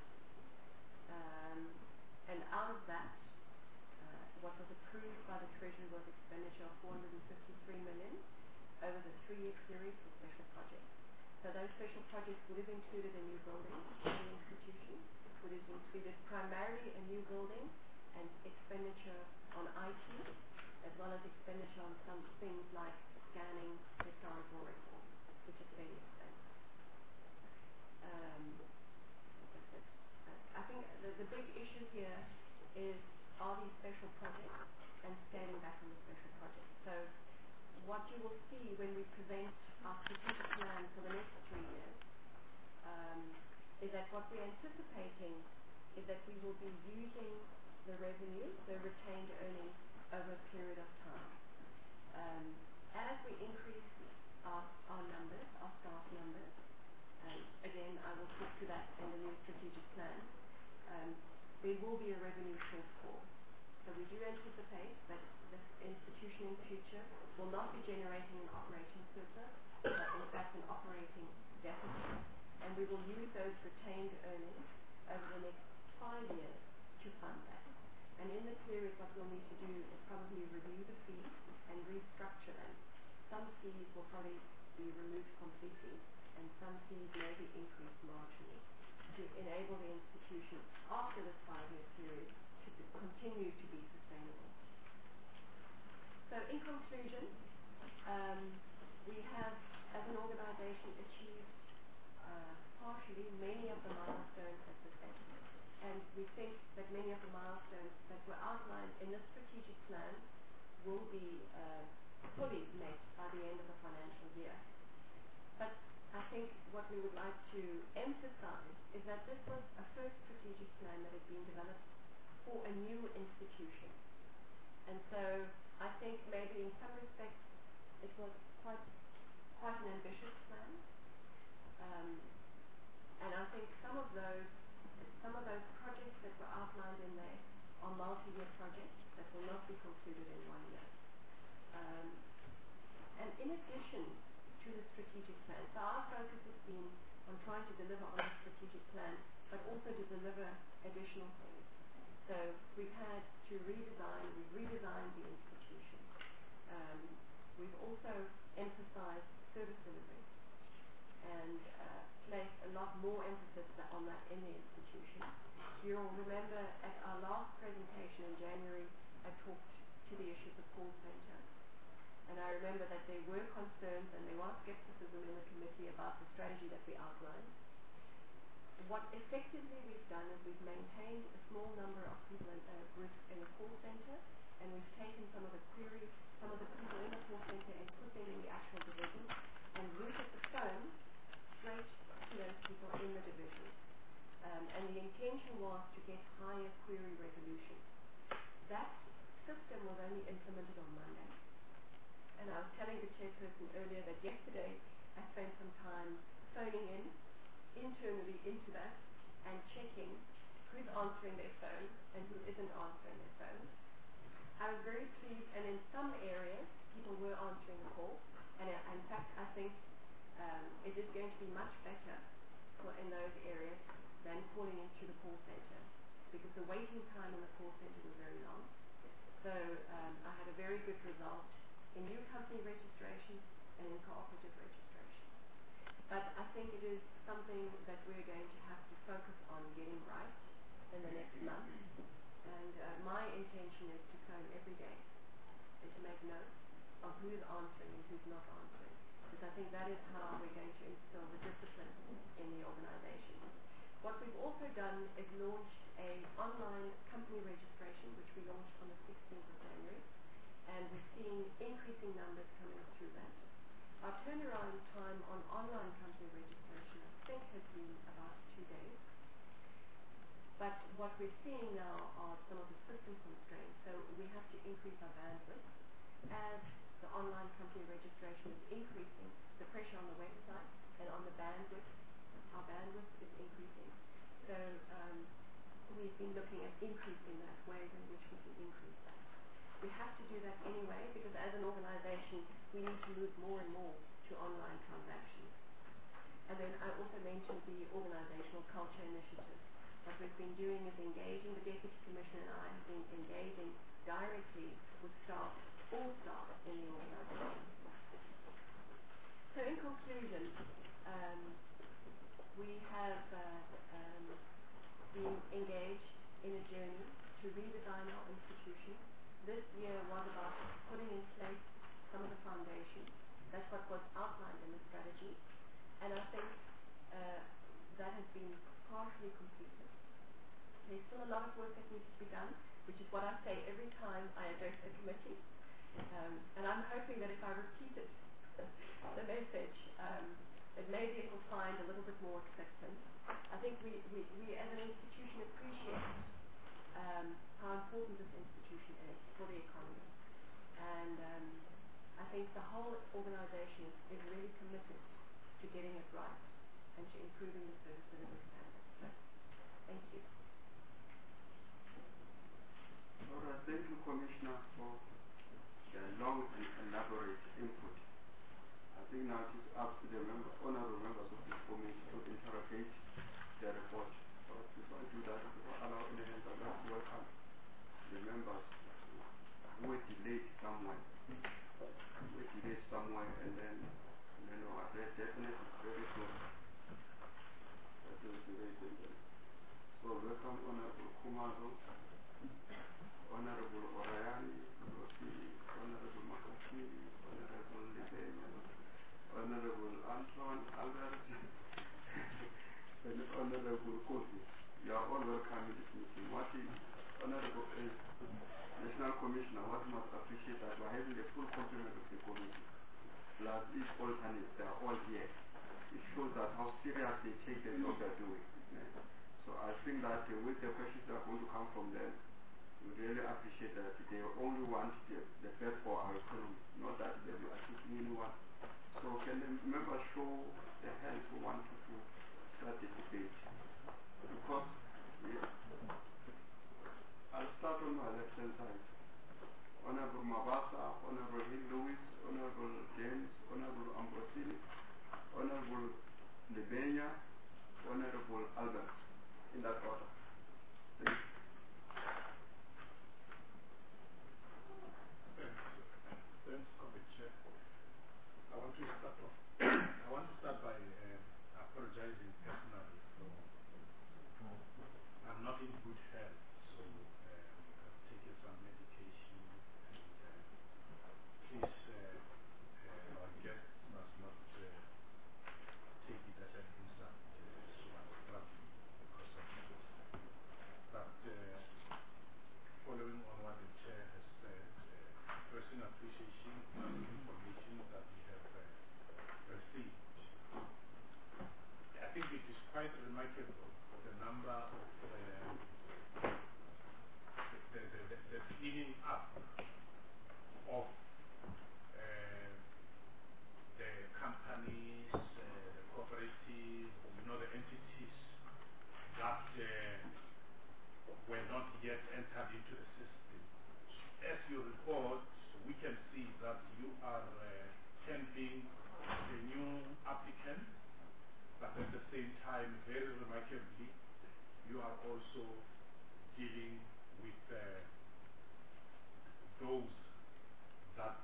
[SPEAKER 4] And out of that, what was approved by the Treasury was expenditure of 453 million over the 3-year period for special projects. So those special projects would have included a new building for the institution, would have included primarily a new building and expenditure on IT, as well as expenditure on some things like scanning historical records, which is fairly expensive. I think the big issue here is, are these special projects and scaling back on the special projects. So what you will see when we present our strategic plan for the next 3 years is that what we're anticipating is that we will be using the revenue, the retained earnings, over a period of time. As we increase our numbers, our staff numbers, again, I will talk to that in the new strategic plan, there will be a revenue shortfall. So we do anticipate that this institution in future will not be generating an operating surplus, but in fact an operating deficit. And we will use those retained earnings over the next 5 years to fund that. And in the period, what we'll need to do is probably review the fees and restructure them. Some fees will probably be removed completely, and some fees may be increased marginally to enable the institution after this 5-year period to continue to be sustainable. So in conclusion, we have, as an organization, achieved partially many of the milestones that were set. And we think that many of the milestones that were outlined in this strategic plan will be fully met by the end of the financial year. But I think what we would like to emphasize is that this was a first strategic plan that had been developed for a new institution. And so I think maybe in some respects it was quite an ambitious plan. And I think some of those projects that were outlined in there are multi-year projects that will not be concluded in 1 year. And in addition to the strategic plan, so our focus has been on trying to deliver on the strategic plan, but also to deliver additional things. So we've had to we've redesigned the institution. We've also emphasized service delivery and placed a lot more emphasis on that in the institution. You'll remember at our last presentation in January, I talked to the issues of call center. And I remember that there were concerns and there was skepticism in the committee about the strategy that we outlined. What effectively we've done is we've maintained a small number of people in groups in the call center, and we've taken some of the queries, some of the people in the call center and put them in the actual division and routed the phone straight to those people in the division. And the intention was to get higher query resolution. That system was only implemented on Monday. And I was telling the chairperson earlier that yesterday I spent some time phoning in internally into that and checking who's answering their phone and who isn't answering their phone. I was very pleased, and in some areas people were answering the call, and in fact I think it is going to be much better in those areas than calling into the call center, because the waiting time in the call center was very long. So I had a very good result in new company registration and in cooperative registration. But I think it is something that we're going to have to focus on getting right in the next month. And my intention is to phone every day and to make notes of who is answering and who's not answering, because I think that is how we're going to instill the discipline in the organization. What we've also done is launched an online company registration, which we launched on the 16th of January, and we're seeing increasing numbers coming through that. Our turnaround time on online company registration, I think, has been about 2 days. But what we're seeing now are some of the system constraints, so we have to increase our bandwidth. As the online company registration is increasing, the pressure on the website and on the bandwidth, our bandwidth is increasing. So we've been looking at increasing that, ways in which we can increase that. We have to do that anyway, because as an organization, we need to move more and more to online transactions. And then I also mentioned the organizational culture initiative. What we've been doing is engaging, the Deputy Commissioner and I have been engaging directly with staff, all staff in the organization. So in conclusion, we have been engaged in a journey to redesign our institution. This year was about putting in place some of the foundations. That's what was outlined in the strategy. And I think that has been partially completed. There's still a lot of work that needs to be done, which is what I say every time I address a committee. And I'm hoping that if I repeated the message, that maybe it will find a little bit more acceptance. I think we as an institution appreciate how important this institution is for the economy. And I think the whole organization is really committed to getting it right and to improving the service delivery standards. So, thank you.
[SPEAKER 1] All right, thank you, Commissioner, for the long and elaborate input. I think now it is up to the honorable members of this committee to interrogate the report. But before I do that, before I allow any hands, I'd like to welcome the members who were delayed somewhere. And then, they're definitely very soon. That will be very dangerous. So welcome Honorable Kumazo, Honorable Orayani, Honorable Makasi, Honorable Libenya, Honorable Anton Albert, and Honorable Kofi. You are all welcome in this meeting. What is Honorable National Commissioner, what must appreciate that plus each alternate, they are all here. It shows that how serious they take the job they're doing. So I think that with the questions that are going to come from them, we really appreciate that they only want the best for our economy, not that they will assist anyone. So can the members show their hands who want to start the debate? Because I'll start on my left hand side. Honorable Mabasa, Honorable Hill Lewis, Honorable James, Honorable Ambrosini, Honorable Libenya, Honorable Albert, in that order. Thank you.
[SPEAKER 5] Thanks, Comrade Chair. I want to start off. I want to start by apologizing personally for I'm not in good health, so I've taken some medication, and please, our guest must not take it as an insult. So I'm struggling because of that. But following on what the chair has said, expressing appreciation for the information that we have received. I think it is quite remarkable the number of the cleaning up of the companies, the cooperatives, the entities that were not yet entered into the system. As you report, we can see that you are handling the new applicant, but at the same time, very remarkably, you are also dealing with those that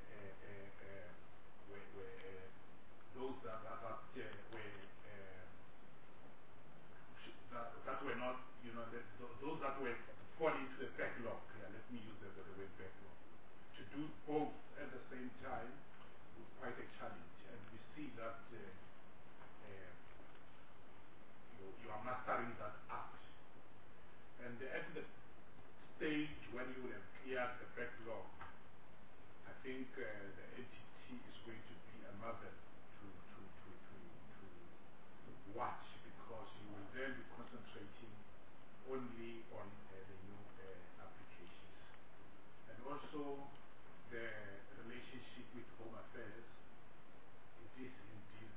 [SPEAKER 5] were not, those that were falling into the backlog. Yeah, let me use the word backlog. To do both at the same time is quite a challenge, and we see that you are mastering that art. And at the stage when you will have cleared the backlog, I think the entity is going to be a mother to watch, because you will then be concentrating only on the new applications. And also the relationship with Home Affairs, it is indeed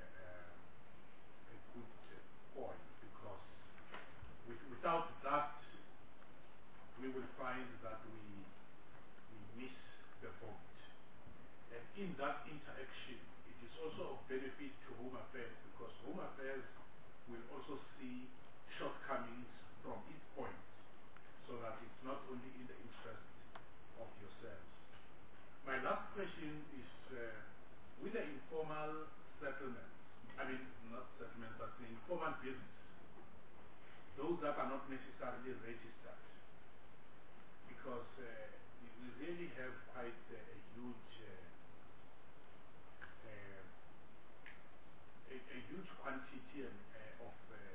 [SPEAKER 5] a good point, because without that we will find that we miss the boat. And in that interaction, it is also of benefit to Home Affairs, because Home Affairs will also see shortcomings from its point, so that it's not only in the interest of yourselves. My last question is with the informal settlements, not settlements, but the informal business, those that are not necessarily registered, because we really have quite a huge quantity of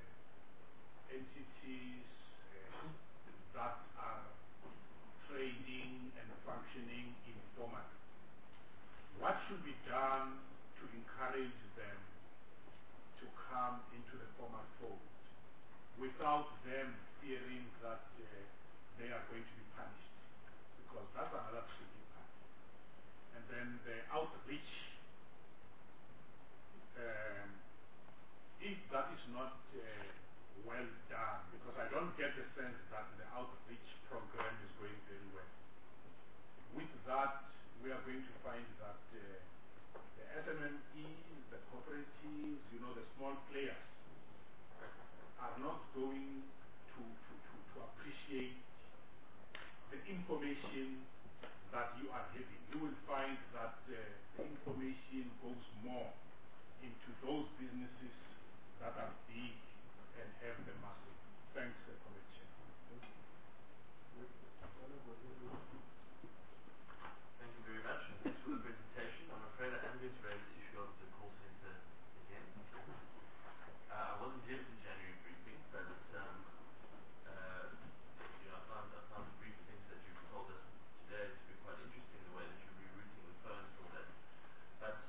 [SPEAKER 5] entities that are trading and functioning informally. What should be done to encourage them to come into the formal fold without them fearing that they are going to be punished? Because that's another tricky part. And then the outreach, if that is not well done, because I don't get the sense that the outreach program is going very well. With that, we are going to find that the SMMEs, the cooperatives, the small players are not going to appreciate the information that you are giving. You will find that the information goes more into those businesses that are big and have the muscle. Thanks, Comrade Chair.
[SPEAKER 3] Thank you very much, and thanks for the presentation. I'm afraid I am going to raise the issue of the call center again. I wasn't here for the January briefing, but I found the brief things that you've told us today to be quite interesting, the way that you're rerouting the phones and all that. But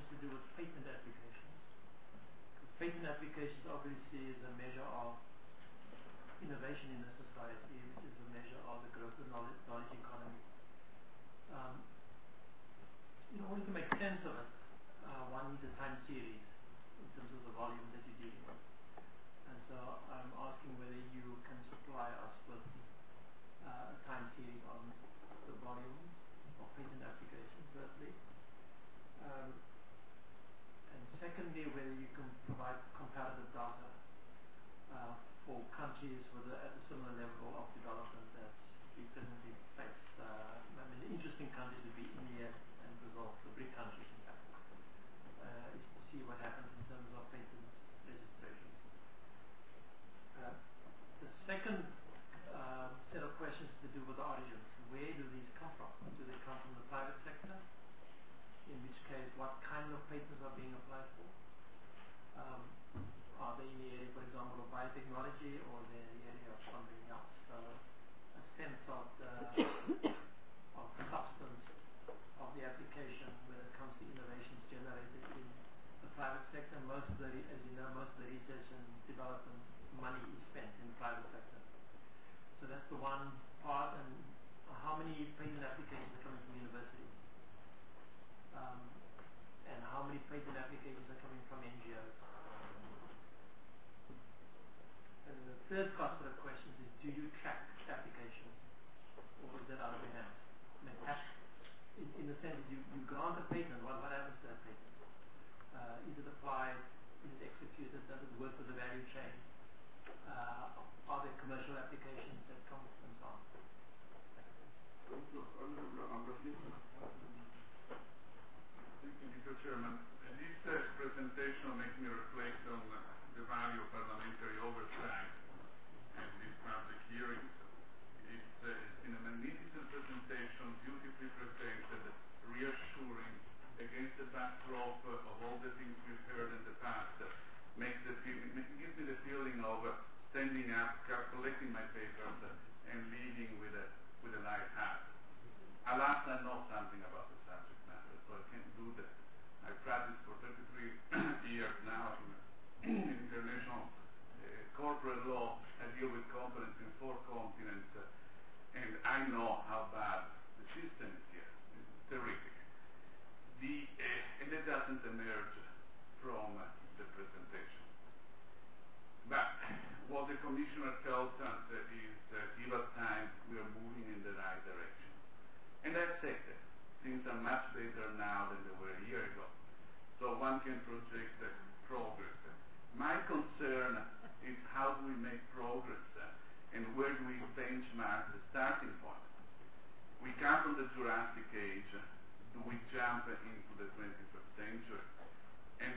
[SPEAKER 6] questions to do with patent applications. Because patent applications obviously is a measure of innovation in a society, which is a measure of the growth of knowledge economy. In order to make sense of it, one needs a time series in terms of the volume that you're dealing with. And so I'm asking whether you can supply us with a time series on the volume of patent applications, firstly. And secondly, whether you can provide comparative data for countries at a similar level of development that we presently face. The interesting countries would be India and Brazil, the BRIC countries in fact, is to see what happens in terms of patent registrations. The second set of questions to do with the origins. Where do these come from? Do they come from the private sector? In which case, what kind of patents are being applied for? Are they in the area, for example, of biotechnology, or they in the area of something else? So a sense of the substance of the application when it comes to innovations generated in the private sector. Most of the, as you know, most of the research and development money is spent in the private sector. So that's the one part. And how many patent applications are coming from universities? And how many patent applications are coming from NGOs? And the third part of the question is, do you track applications, or is that out of your hands? I mean, in the sense that you grant a patent, what happens to that patent? Is it applied? Is it executed? Does it work with the value chain? Are there commercial applications that come and so on?
[SPEAKER 5] Thank you, Mr. Chairman. This presentation makes me reflect on the value of parliamentary oversight and these public hearings. It's been a magnificent presentation, beautifully presented, reassuring, against the backdrop of all the things we've heard in the past. Gives me the feeling of standing up, collecting my papers, and leaving with a light hat. Alas, I know something about the subject matter, so I can't do that. I've practiced for 33 years now in international corporate law. I deal with companies in 4 continents, and I know how bad the system is here. It's terrific. And it doesn't emerge from the presentation. But what the Commissioner tells us is give us time, we are moving in the right direction. And I accept it. Things are much better now than they were a year ago. So one can project progress. My concern is how do we make progress and where do we benchmark the starting point? We come from the Jurassic Age. Do we jump into the 21st century? And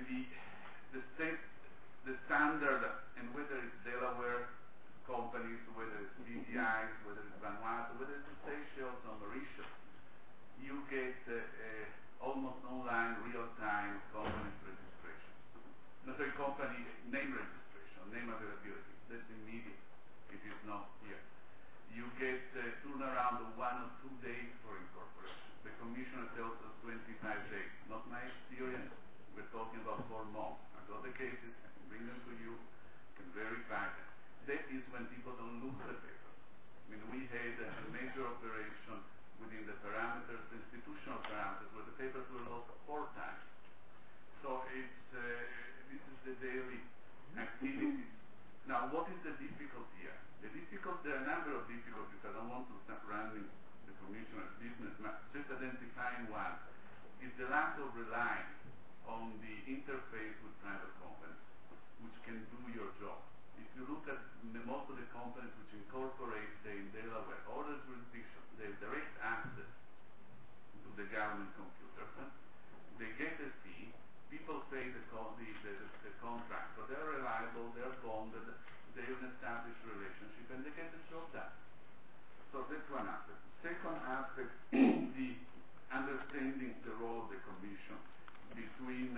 [SPEAKER 5] the standard, and whether it's Delaware companies, whether it's BVIs, whether it's Vanuatu, whether it's Seychelles or Mauritius, you get almost online, real-time company registration. Company name registration, name availability. That's immediate. It is not here. You get turnaround of 1 or 2 days for incorporation. The Commissioner tells us 25 days. Not my experience. We're talking about 4 months. I've got the cases. I can bring them to you. You can verify them. That is when people don't lose the papers. I mean, we had a major operation within the parameters, the institutional parameters, where the papers were lost 4 times. So this is the daily activities. Now, what is the difficulty here? There are a number of difficulties. I don't want to start running the Commissioner's business, but just identifying one is the lack of reliance on the interface with private companies, which can do your job. If you look at most of the companies which incorporate, say, in Delaware or the jurisdiction, they have direct access to the government computers. They get a fee. People pay the contract, but they're reliable, they're bonded, they have an established relationship, and they get the job done. So that's one aspect. Second aspect, the understanding the role of the Commission between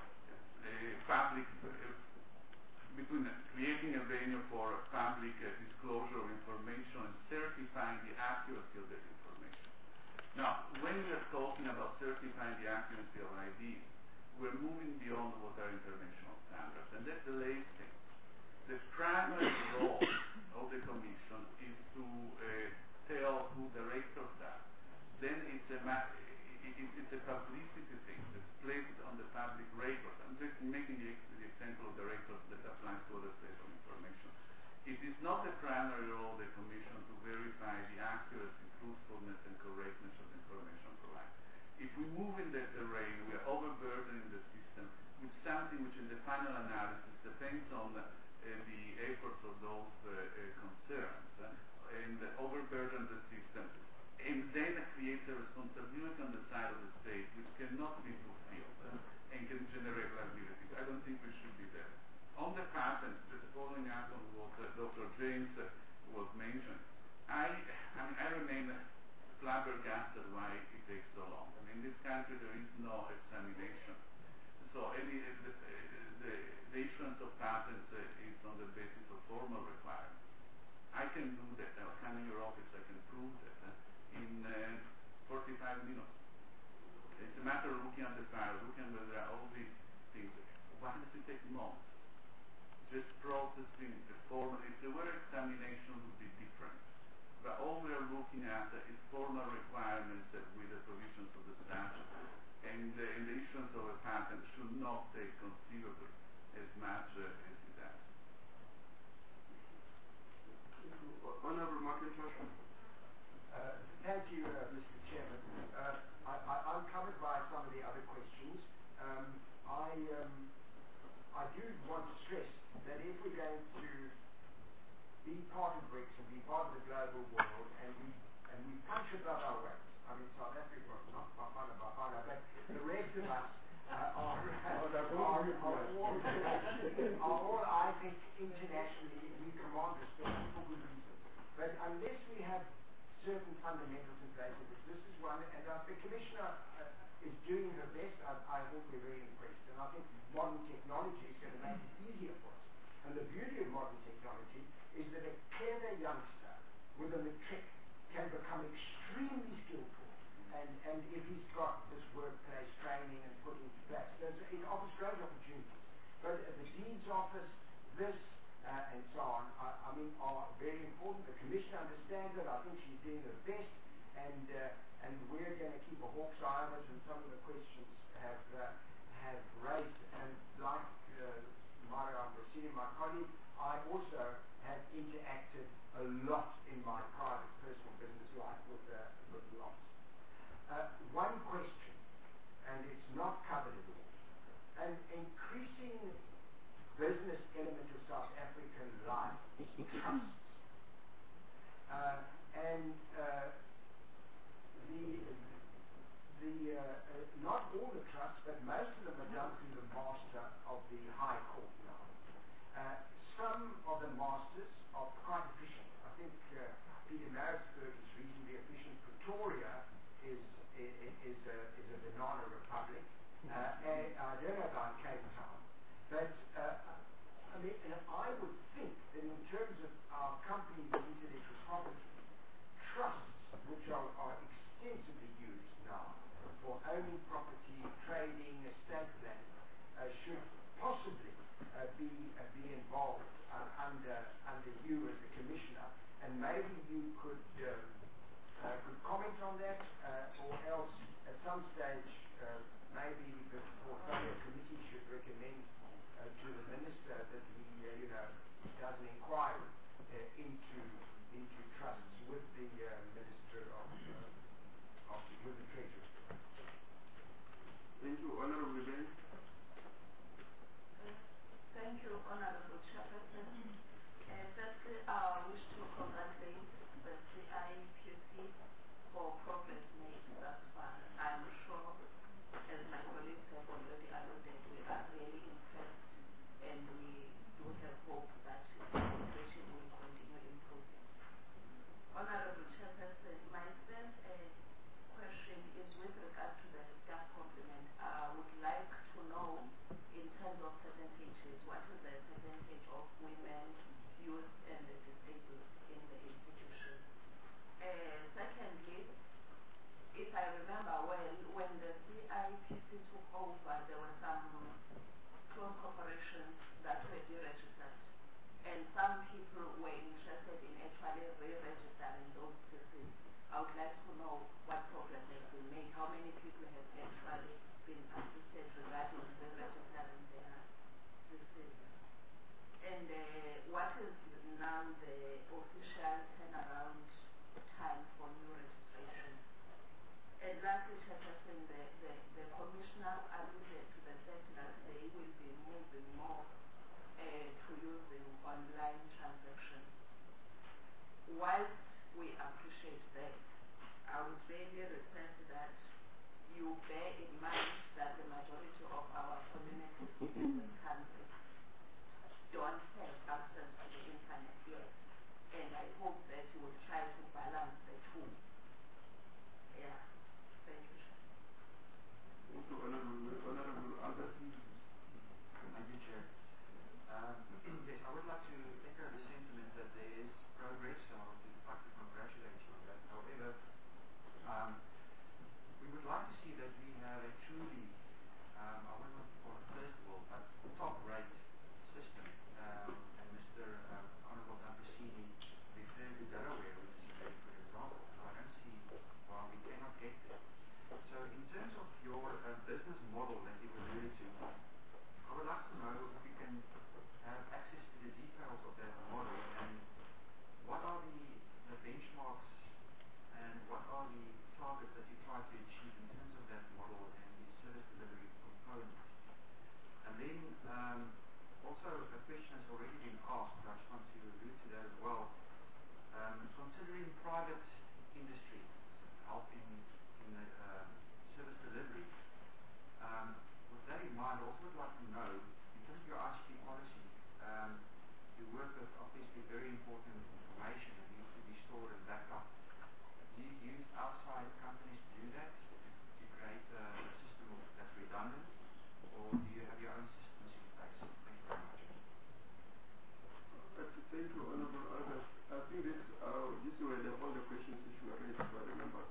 [SPEAKER 5] creating a venue for public disclosure of information and certifying the accuracy of that information. Now, when we are talking about certifying the accuracy of IDs,
[SPEAKER 7] we're moving beyond what are international standards, and that's the latest thing. The primary role of the Commission is to tell who directors are. Then it's a publicity thing that's placed on the public record. I'm just making the example of directors that applies to other sets of information. It is not the primary role of the Commission to verify the accuracy, truthfulness, and correctness of the information provided. If we move in that terrain, we are overburdening the system with something which in the final analysis depends on the efforts of those concerned, and overburden the system, and then creates a responsibility on the side of the state which cannot be fulfilled and can generate liabilities. I don't think we should be there. On the patent, just following up on what Dr. James was mentioning, I remain flabbergasted why it takes so long. I mean, in this country there is no examination. So the issuance of patents is on the basis of formal requirements. I can do that. I'll come in your office, I can prove that in 45 minutes. It's a matter of looking at the file, looking whether there are all these things. Why does it take months? Just processing the formal. If there were examination, would be different. But all we are looking at is formal requirements with the provisions of the statute. And the issuance of a patent should not take conceivably as much as it does.
[SPEAKER 1] Honorable McIntosh.
[SPEAKER 8] Thank you, Mr. Chairman. I'm covered by some of the other questions. I do want to stress that if we're going to be part of BRICS and be part of the global world, and we punch above our weight. I mean, South Africa, not Bafana, but the rest of us are all, I think, internationally, we command respect for good reasons. But unless we have certain fundamentals in place, this is one, and the Commissioner is doing her best. I think we're very impressed. And I think modern technology is going to make it easier for us. And the beauty of modern technology is that a clever youngster with a matric can become extremely skillful, and if he's got this workplace training and put into place, it offers great opportunities. But the Dean's Office, this, and so on, I mean, are very important. The Commissioner understands it. I think she's doing her best, and we're going to keep a hawk's eye on it, and some of the questions have raised. And like Mario Ambrosini, my colleague, I also have interacted a lot in my private, personal business life with the office. One question, and it's not covered at all, an increasing business element of South African life is trusts. Not all the trusts, but most of them are done through the master of the High Court now. Some of the masters are quite efficient. I think Peter Maritzburg is reasonably efficient. Pretoria is a banana republic. And I don't know about Cape Town, but I mean, and I would think that in terms of our companies of intellectual property, trusts, which are extensively used now for owning property, trading, estate planning, should possibly be involved under you as the Commissioner, and maybe you could comment on that, or else at some stage maybe the Portfolio Committee should recommend to the Minister that he does an inquiry into trusts with the Minister with the Treasury.
[SPEAKER 1] Thank you, Honorable Jane.
[SPEAKER 9] Thank you, Honorable Chairperson. Firstly, I wish to congratulate the CIPC for progress made thus far. I'm sure, as my colleagues have already alluded, we are really impressed, and we do have hope that the situation will continue improving. Honorable Chairperson, my first question is with regard to the staff complement. I would like to know, in terms of percentages, what is the percentage services. And what is now the official turnaround time for new registration? And lastly, Chairperson, the Commissioner alluded to the fact that they will be moving more to using online transactions. Whilst we appreciate that, I would really request that you bear in mind that the majority of our communities in this country don't have access to the internet yet. And I hope that you will try to balance the two. Yeah. Thank you.
[SPEAKER 1] Thank you, Honorable Albert.
[SPEAKER 10] Thank you, Chair. Yes, I would like to echo the sentiment that there is progress, and I would like to congratulate you on that. However, we would like to see that we have a truly, I wouldn't want to call it first world, but top-rate system. And Mr. Honorable D'Ambrosini referred to Delaware, which is a very good example. I don't see why we cannot get there. So in terms of your business model that you alluded to, I would like to know if we can have access to the details of that model, and what are the benchmarks and what are the targets that you try to achieve in terms of that model and the service delivery component. And then also a question has already been asked, but I just want to allude to that as well. Considering private industry help in the service delivery, with that in mind, I also would like to know, in terms of your ICT policy, you work with obviously very important information that needs to be stored and backed up. Do you use outside companies to do that, to create a system that's redundant, or do you have your own systems in place? Thank you very much.
[SPEAKER 1] Thank you, Honorable Albert. I think these were all the questions which were raised by the members.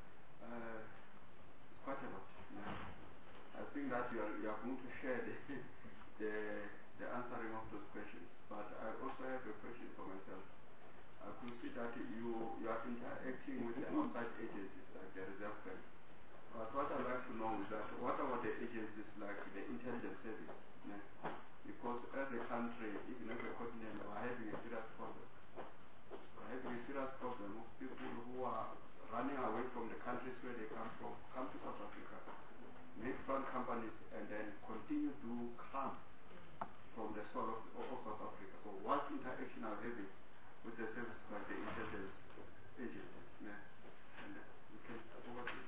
[SPEAKER 1] It's quite a lot. Yeah. I think that you are going to share the answering of those questions. But I also have a question for myself. I could see that you are interacting with the outside agencies like the Reserve Bank. But what I'd like to know is that what about the agencies like the intelligence service? Yeah? Because as a country, even as a continent, we are having a serious problem. We are having a serious problem of people who are running away from the countries where they come from, come to South Africa, make fund companies, and then continue to come from the soil of South Africa. So what interaction are we having with the services like the intelligence agencies? Yeah. And we can forward it.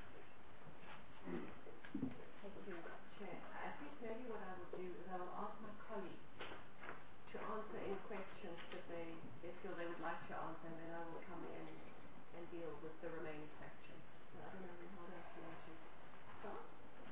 [SPEAKER 4] Thank you, Chair. I think maybe what I will do is I will ask my colleagues to answer any questions that they feel they would like to answer, and then I will come in and deal with the remaining questions. So I don't know how else you want to start.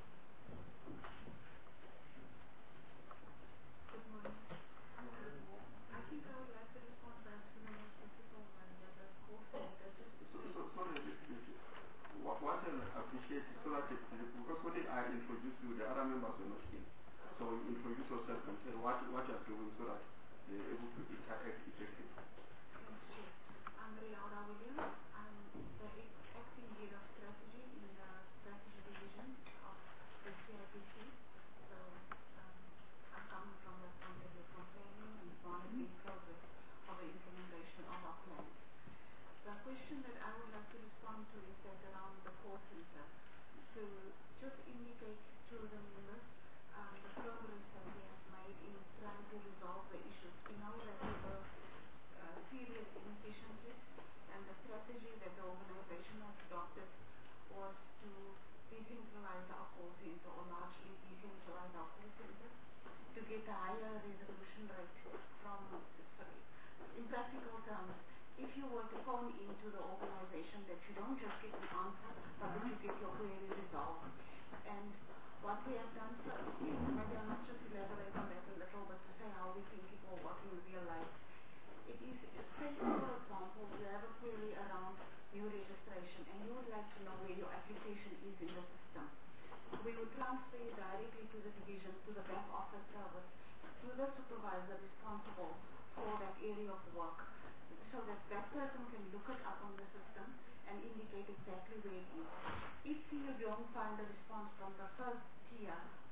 [SPEAKER 11] Good morning. I think I would like to respond back to the most difficult one, the call center.
[SPEAKER 1] Sorry, what I appreciate is so that because when I introduced you, the other members were not in. So you introduce yourself and say what you are doing so that they are able to interact effectively.
[SPEAKER 11] Yes, I'm Laura Williams. I'm the acting head of strategy in the strategy division of the CIPC. So I'm coming from the point of view from planning and monitoring progress of the implementation of our plans. The question that I would like to respond to is that around the call center. To just indicate to the members the progress that we have made in trying to resolve the issues. We know that there were serious inefficiencies, and the strategy that the organization has adopted was to decentralize our call center, or largely decentralize our call center, to get a higher resolution rate from, in practical terms, if you were to phone into the organization, that you don't just get an answer, but that you get your query resolved. And what we have done, maybe I must just elaborate on that a little bit to say how we think it will work in real life. It is, say for example, you have a query around new registration and you would like to know where your application is in the system. We would transfer you directly to the division, to the back office service, to the supervisor responsible for that area of work, so that that person can look it up on the system and indicate exactly where it is. If you don't find a response from the first tier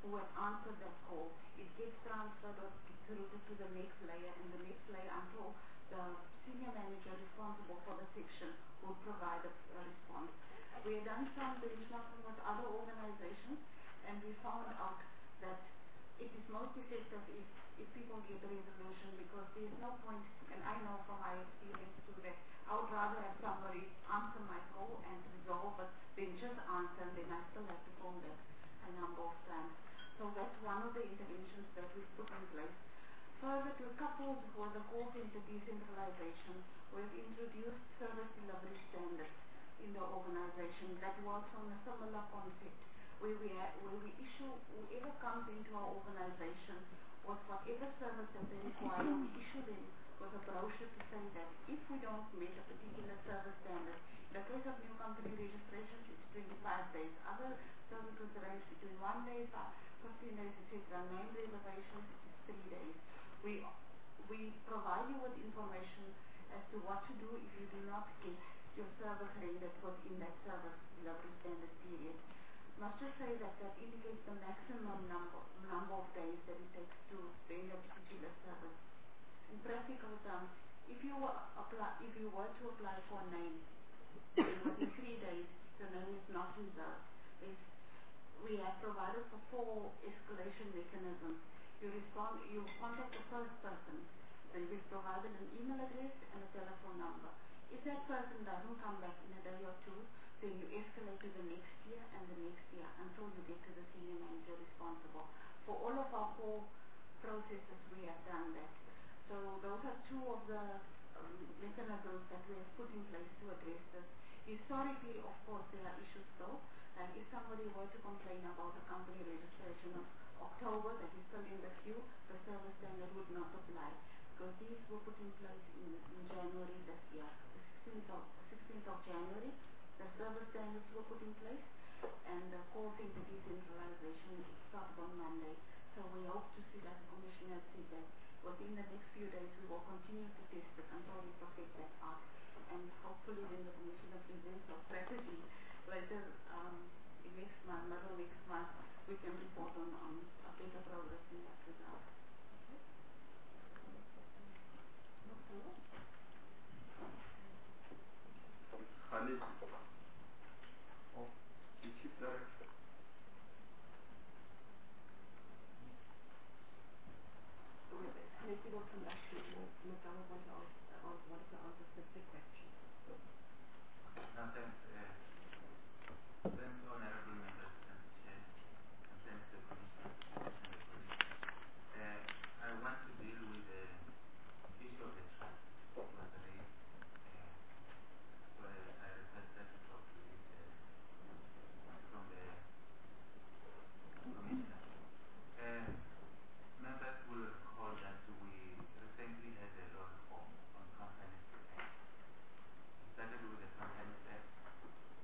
[SPEAKER 11] who have answered that call. It gets transferred or gets routed to the next layer, and the next layer until the senior manager responsible for the section will provide a response. We have done some benchmarking with other organizations, and we found out that it is most effective if people get a resolution, because there is no point, and I know from my experience too, that I would rather have somebody answer my call and resolve it than just answer, and then I still have to phone them a number of times. So that's one of the interventions that we've put in place. Further, to coupled with the call center decentralization, we've introduced service delivery standards in the organization that works on a similar concept, where we issue, whoever comes into our organization with whatever service that they require, we issue them with a brochure to say that if we don't meet a particular service standard, in the case of new company registrations, it's 25 days. Other services range between 1 day, 15 days, etc. Name reservations, it's 3 days. We provide you with information as to what to do if you do not get your service rendered within that service delivery standard period. Must just say that that indicates the maximum number of days that it takes to render a particular service. In practical terms, if you were to apply for a name, within 3 days the name is not reserved. We have provided for 4 escalation mechanisms. You contact the first person, then we've provided an email address and a telephone number. If that person doesn't come back in a day or two, then you escalate to the next year and the next year until you get to the senior manager responsible. For all of our 4 processes, we have done that. So those are 2 of the mechanisms that we have put in place to address this. Historically, of course, there are issues still. And if somebody were to complain about a company registration of October that is still in the queue, the service standard would not apply, because these were put in place in January this year. The 16th of January, the service standards were put in place, and the call center decentralization started on Monday. So we hope to see that the Commission has said that within the next few days we will continue to test it until we perfect that out. And hopefully when the Commissioner presents our strategy later in next month, middle next month, we can report on a better progress in that regard. Okay?
[SPEAKER 1] Khalid, of the Chief Director.
[SPEAKER 4] Khalid, we will come back to you. McDonald wanted to answer specific questions.
[SPEAKER 10] No, thanks. Thanks, honorable members and chair, and thanks the Commissioner. I want to deal with the issue of the trust. It was raised where I requested to talk to it from the Commissioner. Members will recall that we recently had a law reform on Companies Act. It started with the Companies Act,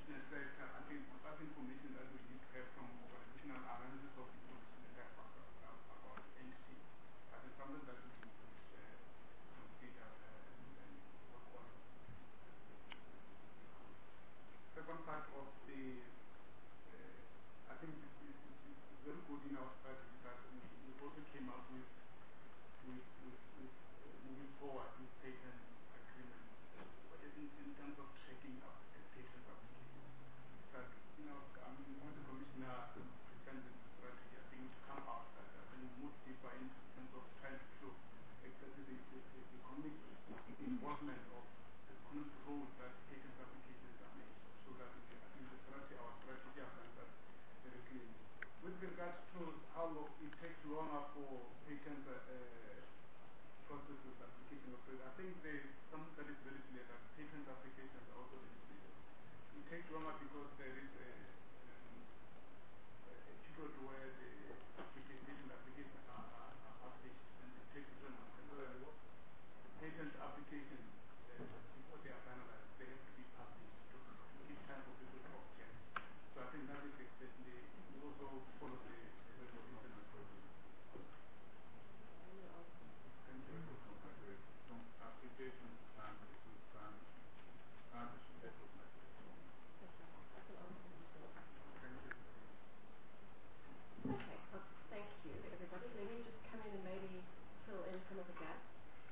[SPEAKER 2] business sector, I think that information that we need to have from organizational analysis of information and that about entity, I think something that we should consider and work on. Second part of the, I think it's very good in our strategy that we also came up with moving forward with patent agreements, but in terms of tracking up patent applications. That, when the commissioner presented the strategy, I think to come out that I think more deeper in terms of trying to show exactly the economic involvement of the economic role that patent applications are made, so that I think our strategy has done that very clearly. With regards to how it takes longer for patent processes, application of it, I think there's something that is very clear that patent applications are also legislated. It takes longer because there is a period where the patent applications are published and it takes longer. And patent applications, before they are finalized, they have to be published to give time for people to object. So I think that is exactly, we also follow the internal process.
[SPEAKER 5] Application plan, partnership development.
[SPEAKER 4] Okay, well, thank you, everybody. Let me just come in and maybe fill in some of the gaps.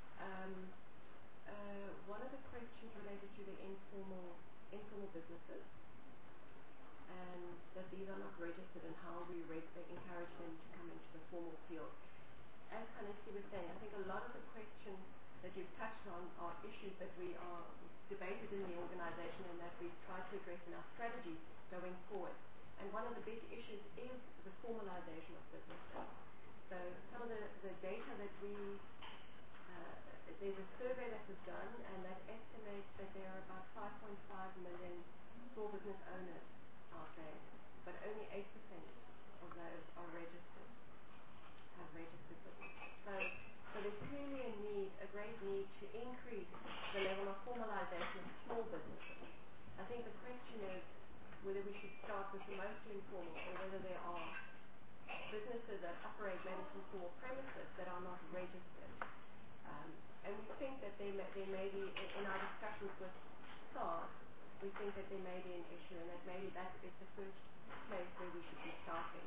[SPEAKER 4] One of the questions related to the informal businesses, and that these are not registered, and how we encourage them to come into the formal field. As Kanesti was saying, I think a lot of the questions that you've touched on are issues that we are debated in the organization and that we've tried to address in our strategy going forward. And one of the big issues is the formalization of businesses. So some of the data that there's a survey that was done, and that estimates that there are about 5.5 million small business owners out there, but only 8% of those are registered, have registered businesses. So there's clearly a great need to increase the level of formalization of small businesses. I think the question is whether we should start with the most informal, or whether there are businesses that operate maybe from small premises that are not registered. And we think that there may be, in our discussions with SARS, we think that there may be an issue, and that maybe that is the first place where we should be starting.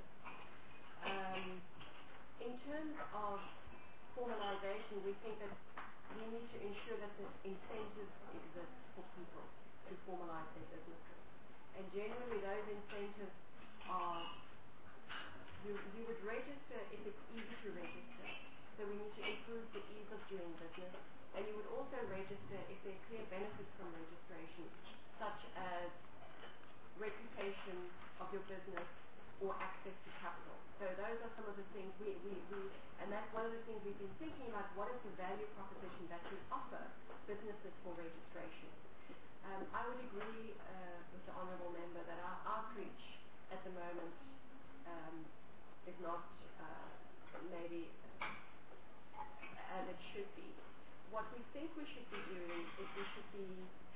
[SPEAKER 4] In terms of formalization, we think that we need to ensure that the incentives exist for people to formalize their businesses. And generally those incentives are, you would register if it's easy to register. So we need to improve the ease of doing business. And you would also register if there are clear benefits from registration, such as reputation of your business or access to capital. So those are some of the things and that's one of the things we've been thinking about. What is the value proposition that we offer businesses for registration? I would agree with the Honourable Member that our outreach at the moment is not maybe as it should be. What we think we should be doing is we should be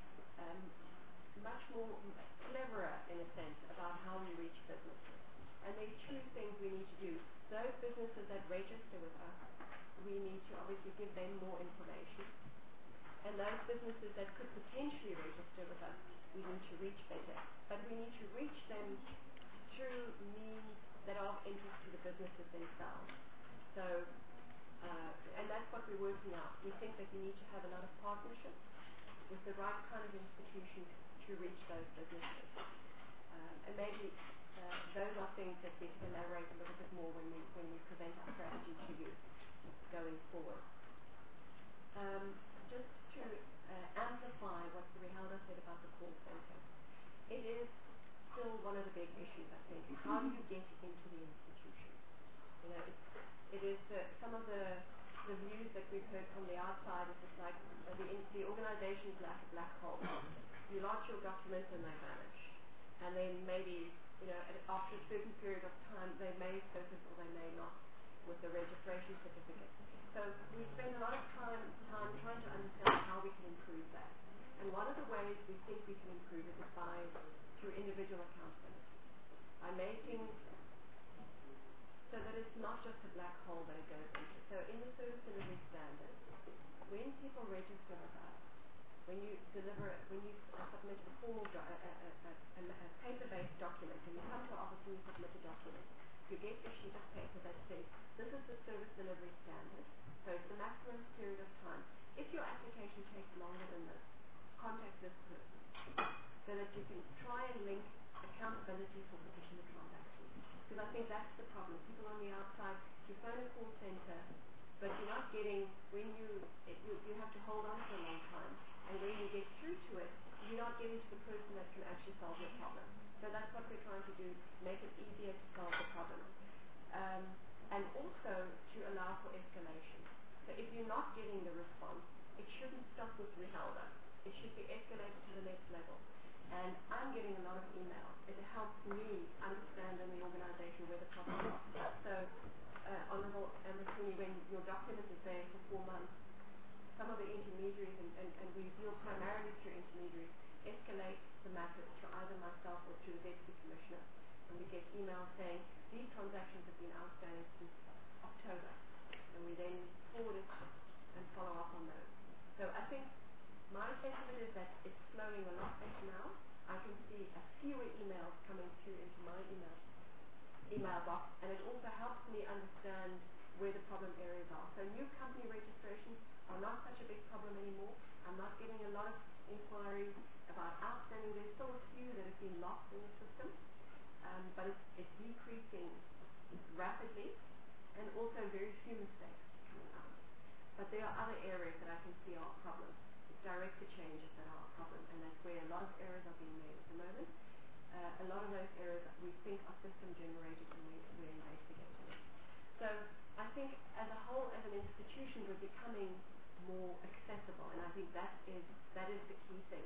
[SPEAKER 4] much more cleverer, in a sense, about how we reach businesses. And there are two things we need to do. Those businesses that register with us, we need to obviously give them more information. And those businesses that could potentially register with us, we need to reach better. But we need to reach them through means that are of interest to the businesses themselves. So, and that's what we're working out. We think that we need to have a lot of partnerships with the right kind of institutions to reach those businesses. And maybe those are things that we can elaborate a little bit more when we present our strategy to you going forward. Just to amplify what Rihalda said about the call center, it is still one of the big issues, I think. How do you get into the institution? You know, it is some of the views that we've heard from the outside is just like the organization is like a black hole. You launch your documents and they vanish. And then maybe, you know, after a certain period of time, they may surface or they may not. with the registration certificate. So we spend a lot of time trying to understand how we can improve that. And one of the ways we think we can improve it is through individual accountability. By making so that it's not just a black hole that it goes into. So in the service delivery standard, when people register with us, when you submit a formal a paper-based document, and you come to our office and you submit a document, you get a sheet of paper that says, this is the service delivery standard, so it's the maximum period of time. If your application takes longer than this, contact this person, so that you can try and link accountability for particular transactions. Because I think that's the problem. People on the outside, you phone a call center, but you're not getting, when you have to hold on for a long time, and when you get through to it, you're not getting to the person that can actually solve your problem. So that's what we're trying to do, make it easier to solve the problem. And also to allow for escalation. So if you're not getting the response, it shouldn't stop with Rehelda. It should be escalated to the next level. And I'm getting a lot of emails. It helps me understand in the organization where the problem is. So, Honorable Ambrosini, when your document is there for 4 months, some of the intermediaries, and we deal primarily through intermediaries, escalate the matter to either myself or to the Deputy Commissioner. And we get emails saying, these transactions have been outstanding since October. And we then forward it and follow up on those. So I think my sentiment is that it's flowing a lot better now. I can see a fewer emails coming through into my email box, and it also helps me understand where the problem areas are. So new company registrations are not such a big problem anymore. I'm not getting a lot of inquiries about outstanding. There's still a few that have been lost in the system, but it's decreasing rapidly, and also very few mistakes coming out. But there are other areas that I can see are problems. Director changes that are a problem, and that's where a lot of errors are being made at the moment. A lot of those errors we think are system generated, and we're investigating it. So I think as a whole, as an institution, we're becoming more accessible, and I think that is the key thing.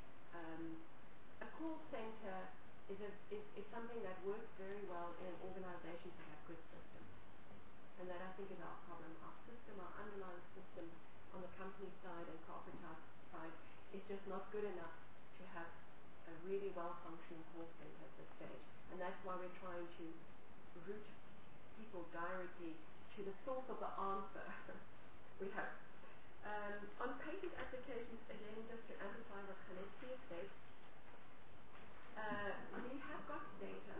[SPEAKER 4] A call center is something that works very well in organizations that have good systems, and that I think is our problem. Our system, our underlying system on the company side and corporate side is just not good enough to have a really well-functioning call center at this stage. And that's why we're trying to route people directly to the source of the answer, we hope. On patent applications, again, just to amplify what Khaled said, we have got data.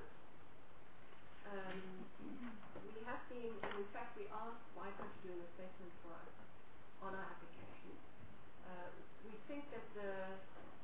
[SPEAKER 4] We have been, and in fact we asked WIPO to do an assessment for us on our applications. We think that the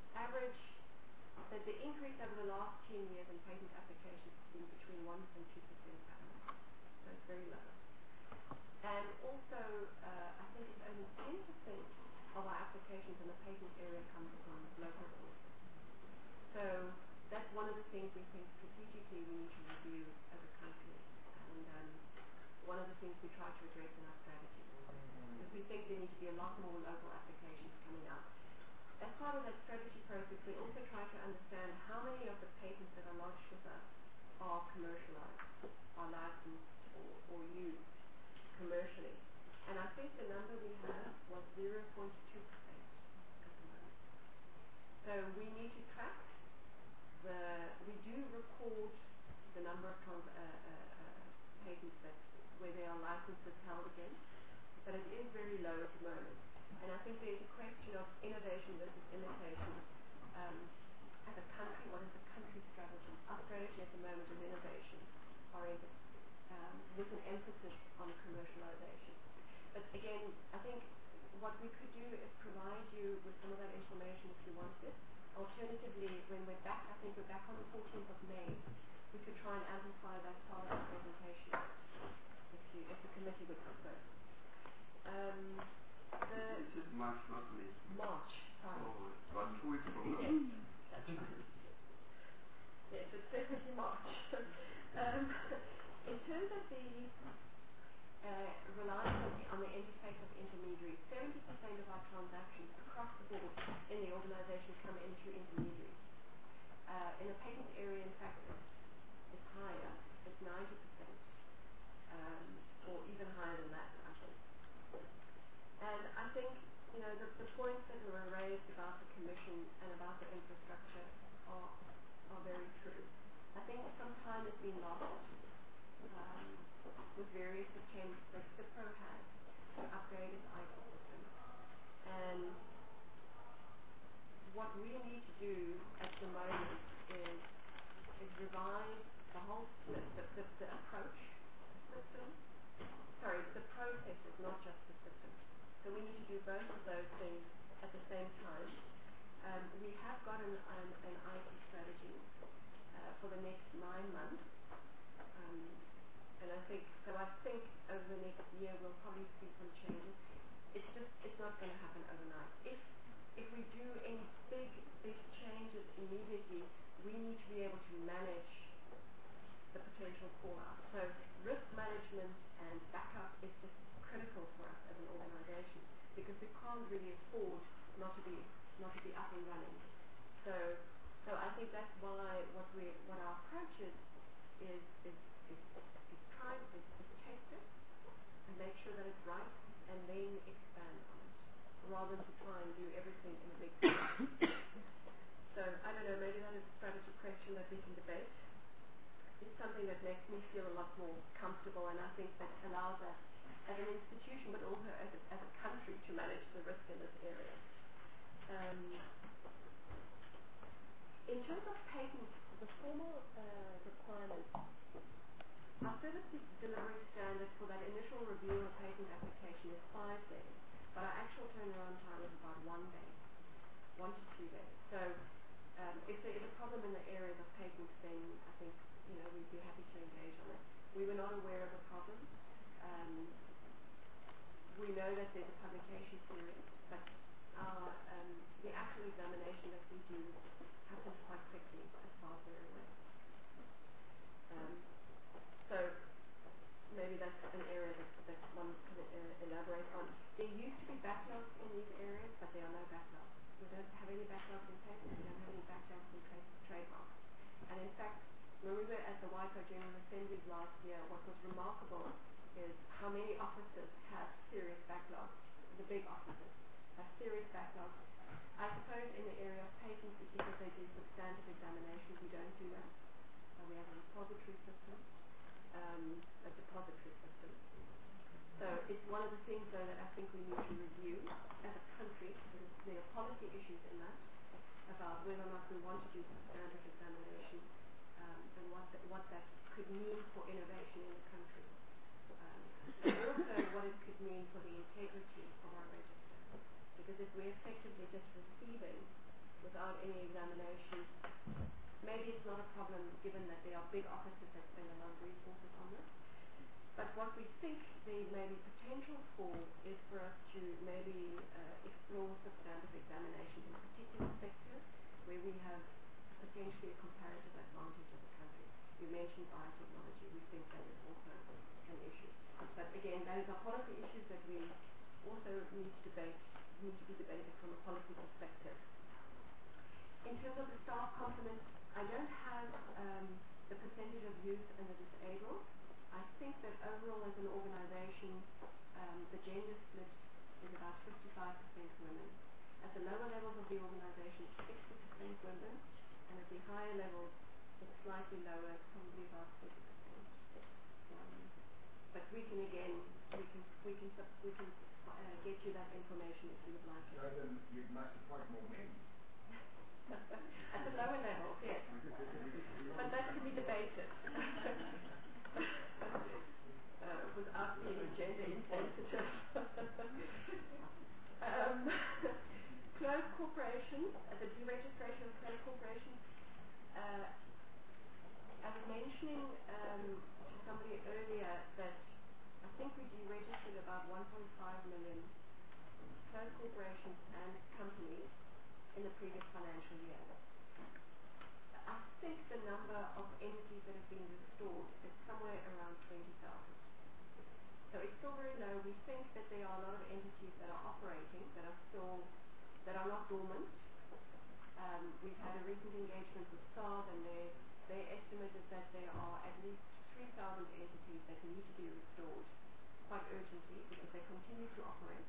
[SPEAKER 4] increase over the last 10 years in patent applications has been between 1% and 2% per annum. So it's very low. And also, I think it's only 10% of our applications in the patent area come from local sources. So that's one of the things we think strategically we need to review as a country. And one of the things we try to address in our strategy. Because we think there need to be a lot more local applications coming out. As part of that strategy process, we also try to understand how many of the patents that are lodged with us are commercialized, are licensed or used commercially. And I think the number we have was 0.2% at the moment. So we need to track we do record the number of patents where there are licenses held against, but it is very low at the moment. And I think there's a question of innovation versus imitation. As a country, what is the country's strategy? Our strategy at the moment is innovation oriented, with an emphasis on commercialization. But again, I think what we could do is provide you with some of that information if you wanted. Alternatively, when we're back, I think we're back on the 14th of May, we could try and amplify that part of the presentation if the committee would prefer.
[SPEAKER 1] This is March, not May.
[SPEAKER 4] March, sorry.
[SPEAKER 1] Oh, it's about 2 weeks from now.
[SPEAKER 4] Yes, it's definitely March. In terms of the reliance on the interface of intermediaries, 70% of our transactions across the board in the organization come in through intermediaries. In the patent area, in fact, it's higher. It's 90%. or even higher than that, I think. And I think, the points that were raised about the Commission and about the infrastructure are very true. I think some time has been lost with various attempts that CIPRO had to upgrade its IT system. And what we need to do at the moment is revise the whole the approach system. Sorry, the processes, not just the system. So we need to do both of those things at the same time. We have got an IT strategy for the next 9 months. And I think over the next year we'll probably see some changes. It's not going to happen overnight. If we do any big changes immediately, we need to be able to manage the potential fallout. So risk management and backup is just critical for us as an organization, because we can't really afford not to be up and running. So I think that's why what our approach is test it and make sure that it's right, and then expand on it, rather than to try and do everything in a big So I don't know, maybe that is a strategy question that we can debate. It's something that makes me feel a lot more comfortable, and I think that allows us as an institution, but also as a country, to manage the risk in this area. In terms of patents, the formal requirements, our service delivery standard for that initial review of a patent application is 5 days, but our actual turnaround time is about 1 day, 1 to 2 days. So if there is a problem in the areas of patents, then I think we'd be happy to engage on it. We were not aware of a problem. We know that there's a publication period, but the actual examination that we do happens quite quickly, as far as we're aware. So maybe that's an area that one could elaborate on. There used to be backlogs in these areas, but there are no backlogs. We don't have any backlogs in patents. We don't have any backlogs in trademarks. And in fact, when we were at the WIPO General Assemblies last year, what was remarkable is how many offices have serious backlogs. The big offices have serious backlogs. I suppose in the area of patents, it's because they do substantive examinations. We don't do that. We have a repository system, a depository system. So it's one of the things, though, that I think we need to review as a country. There are policy issues in that, about whether or not we want to do substantive examinations, and what that could mean for innovation in the country. And also what it could mean for the integrity of our register. Because if we're effectively just receiving without any examination, maybe it's not a problem, given that there are big offices that spend a lot of resources on this. But what we think there may be potential for is for us to maybe explore substantive examinations in particular sectors where we have potentially a comparative advantage as a country. You mentioned biotechnology. We think that is also an issue. But again, those are policy issues that we also need to be debated from a policy perspective. In terms of the staff complement, I don't have the percentage of youth and the disabled. I think that overall as an organization, the gender split is about 55% women. At the lower levels of the organization, 60% women, and at the higher levels, it's slightly lower, probably about 30%. But we can get you that information if you would like it.
[SPEAKER 8] So then you must appoint more men.
[SPEAKER 4] At the lower levels, yes. But that can be debated. Without being gender insensitive. Closed corporations, the deregistration of closed corporations. I was mentioning to somebody earlier that I think we deregistered about 1.5 million closed corporations and companies in the previous financial year. I think the number of entities that have been restored is somewhere around 20,000. So it's still very low. We think that there are a lot of entities that are operating, that are not dormant. We've had a recent engagement with SARS, and their estimate is that there are at least 3,000 entities that need to be restored quite urgently because they continue to operate.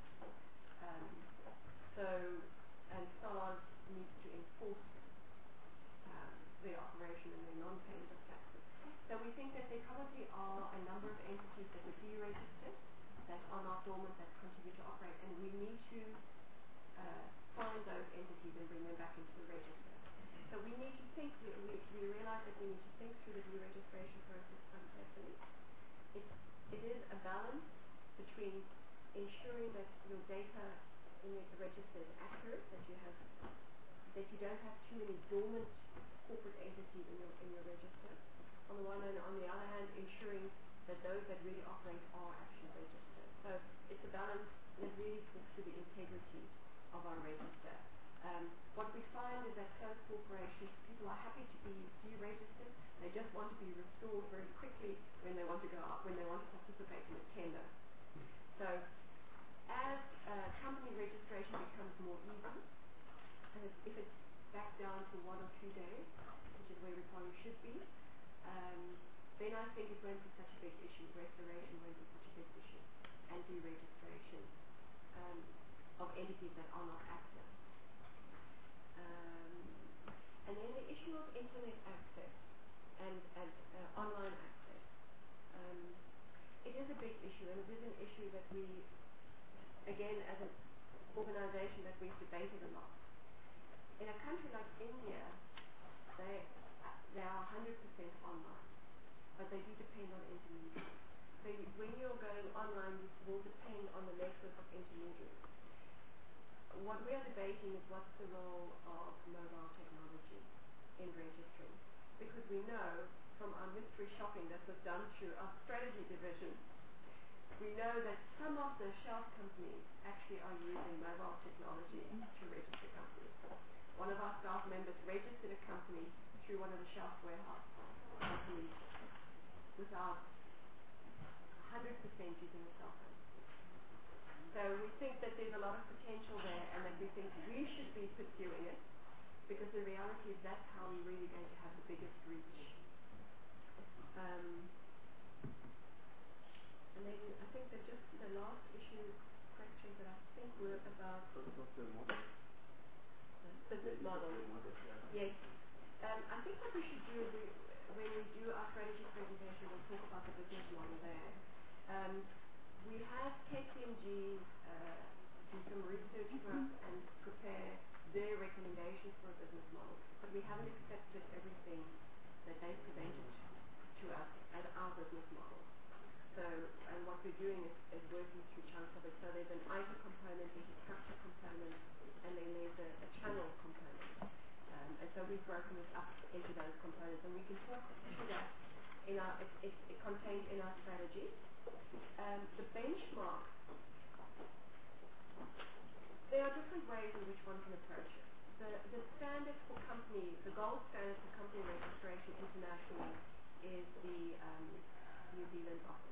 [SPEAKER 4] And SARS needs to enforce their operation and their non-payment of taxes. So we think that there probably are a number of entities that would be registered, that are not dormant, that continue to operate, and we need to find those entities and bring them back into the register. So we need to think, we realize that we need to think through the deregistration process quite carefully. It is a balance between ensuring that your data in the register is accurate, that you don't have too many dormant corporate entities in your register, on the one hand, on the other hand, ensuring that those that really operate are actually registered. So it's a balance that really talks to the integrity of our register. What we find is that closed corporations, people are happy to be deregistered. They just want to be restored very quickly when they want to go out, when they want to participate in a tender. So as company registration becomes more easy, and if it's back down to 1 or 2 days, which is where we probably should be, then I think it won't be such a big issue. Restoration won't be such a big issue, and deregistration of entities that are not active. And then the issue of internet access and online access. It is a big issue, and it is an issue that we, again, as an organization, that we've debated a lot. In a country like India, they are 100% online, but they do depend on intermediaries. So when you're going online, you will depend on the network of intermediaries. What we are debating is what's the role of mobile technology in registering. Because we know from our mystery shopping that was done through our strategy division, we know that some of the shelf companies actually are using mobile technology to register companies. One of our staff members registered a company through one of the shelf warehouse companies without 100% using a cell phone. So we think that there's a lot of potential there, and that we think we should be pursuing it, because the reality is that's how we're really going to have the biggest reach. And then I think that just the last questions that I think were about
[SPEAKER 1] business model.
[SPEAKER 4] Yes. I think what we should do is when we do our strategy presentation, we'll talk about the business model there. We have KPMG do some research for us and prepare their recommendations for a business model, but we haven't accepted everything that they presented to us as our business model. So, and what we're doing is working through chunks of it. So there's an IT component, there's a structure component, and then there's a channel component. And so we've broken it up into those components, and we can talk to that in our, it's contained in our strategy. The benchmark, there are different ways in which one can approach it. The standard for company, the gold standard for company registration internationally is the New Zealand office.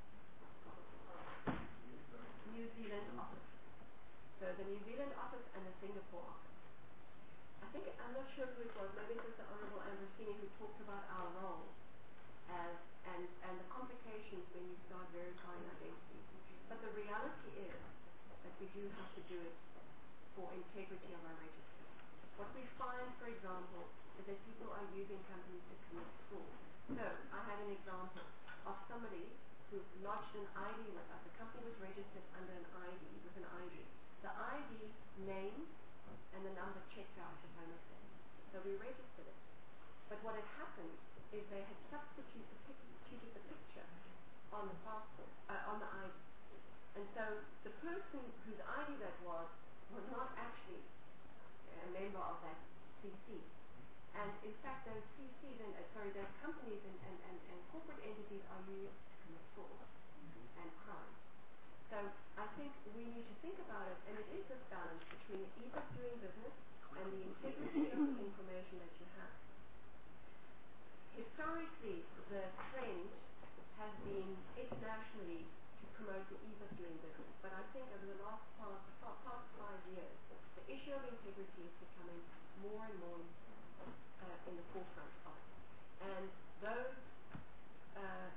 [SPEAKER 4] New Zealand office. So the New Zealand office and the Singapore office. I'm not sure who it was, maybe it was the Honorable Ambrosini who talked about our role and the complications when you start verifying identity. But the reality is that we do have to do it for integrity of our register. What we find, for example, is that people are using companies to commit fraud. So I have an example of somebody who lodged an ID with us. The company was registered under an ID, with an ID. The ID name and the number checked out, if I must say. So we registered it. But what had happened is they had substituted the picture on the passport, on the ID. And so the person whose ID that was not actually a member of that CC. And in fact, those CCs those companies and corporate entities are used to commit fraud and crime. So I think we need to think about it, and it is this balance between the ease of doing business and the integrity of the information that you have. Historically, the trend has been internationally to promote the ease of doing business, but I think over the past 5 years, the issue of integrity is becoming more and more in the forefront of it. And those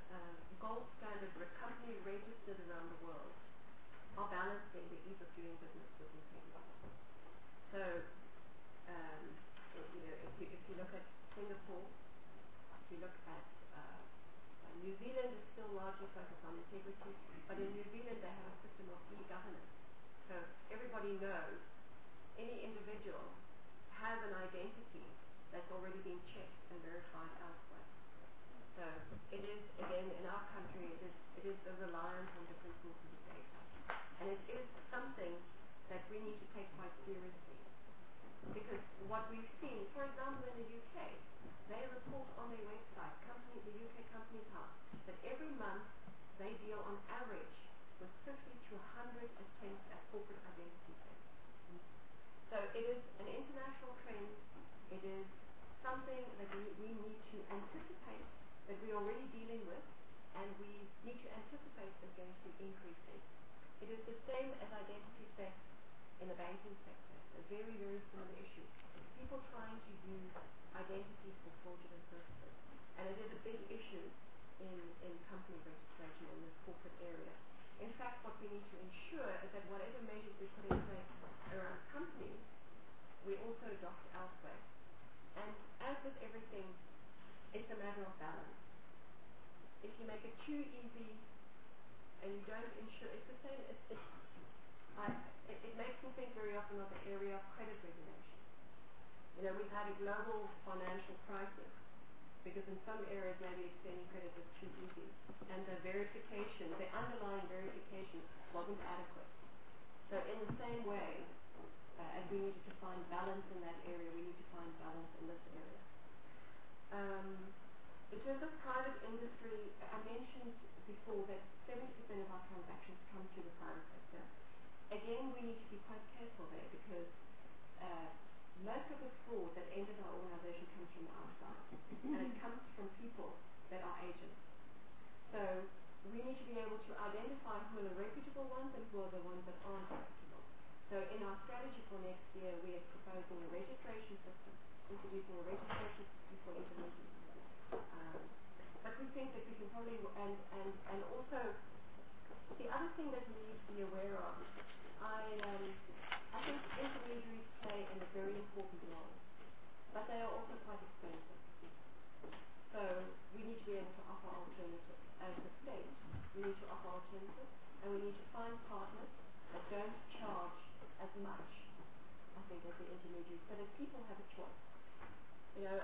[SPEAKER 4] look at Singapore, if you look at New Zealand is still largely focused on integrity, but in New Zealand they have a system of e-governance. So everybody knows any individual has an identity that's already been checked and verified elsewhere. So it is, again, in our country, it is the reliance on different sources of data. And it is something that we need to take quite seriously. Because what we've seen, for example, in the UK, they report on their website, the UK Companies House, that every month they deal on average with 50 to 100 attempts at corporate identity theft. So it is an international trend. It is something that we need to anticipate, that we're already dealing with, and we need to anticipate is going to be increasing. It is the same as identity theft in the banking sector. A very, very similar issue. People trying to use identities for fraudulent purposes. And it is a big issue in company registration in this corporate area. In fact, what we need to ensure is that whatever measures we put in place around companies, we also adopt elsewhere. And as with everything, it's a matter of balance. If you make it too easy and you don't ensure, it's the same, it makes me think very often of the area of credit regulation. You know, we've had a global financial crisis because in some areas maybe extending credit was too easy, and the verification, the underlying verification wasn't adequate. So in the same way, as we needed to find balance in that area, we need to find balance in this area. In terms of private industry, I mentioned before that 70% of our transactions come to the private sector. Again, we need to be quite careful there because most of the fraud that enters our organization comes from the outside, and it comes from people that are agents. So we need to be able to identify who are the reputable ones and who are the ones that aren't reputable. So in our strategy for next year, we are proposing a registration system, introducing a registration system for intermediaries. But we think that we can probably, and also, the other thing that we need to be aware of, I think intermediaries play a very important role, but they are also quite expensive. So we need to be able to offer alternatives. As a state, we need to offer alternatives, and we need to find partners that don't charge as much, I think, as the intermediaries, so that people have a choice. You know,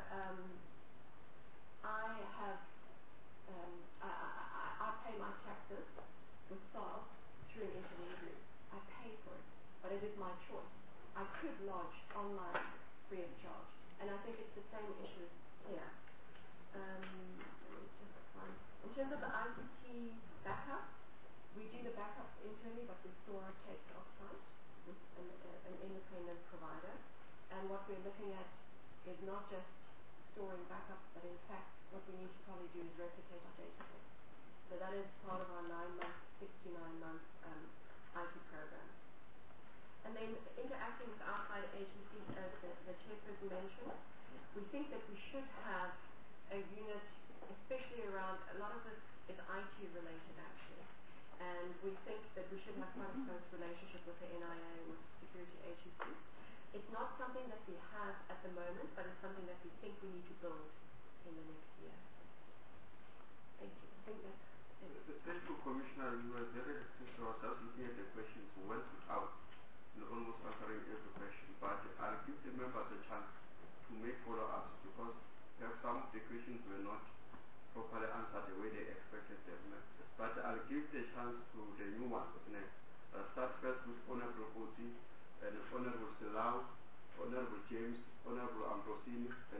[SPEAKER 4] I pay my taxes with SARS through an intermediary. I pay for it, but it is my choice. I could lodge online free of charge, and I think it's the same issue here. Let me just find. In terms of the ICT backup, we do the backups internally, but we store our tapes off-site with an independent provider. And what we're looking at is not just storing backups, but in fact, what we need to probably do is replicate our database. So that is part of our 9-month, 69-month IT program. And then interacting with outside agencies, as the chairperson mentioned, we think that we should have a unit, especially around, a lot of this is IT related actually, and we think that we should have quite a close relationship with the NIA, with security agencies. It's not something that we have at the moment, but it's something that we think we need to build in the next year. Thank you. I think that's it.
[SPEAKER 1] Thank you, Commissioner. You were very restricted. I was just looking at the questions we went out and almost answering every question, but I'll give the members a chance to make follow-ups because perhaps some of the questions were not properly answered the way they expected them. But I'll give the chance to the new ones next. I'll start first with Honorable Koti, and Honorable Selau, Honorable James, Honorable Ambrosini, and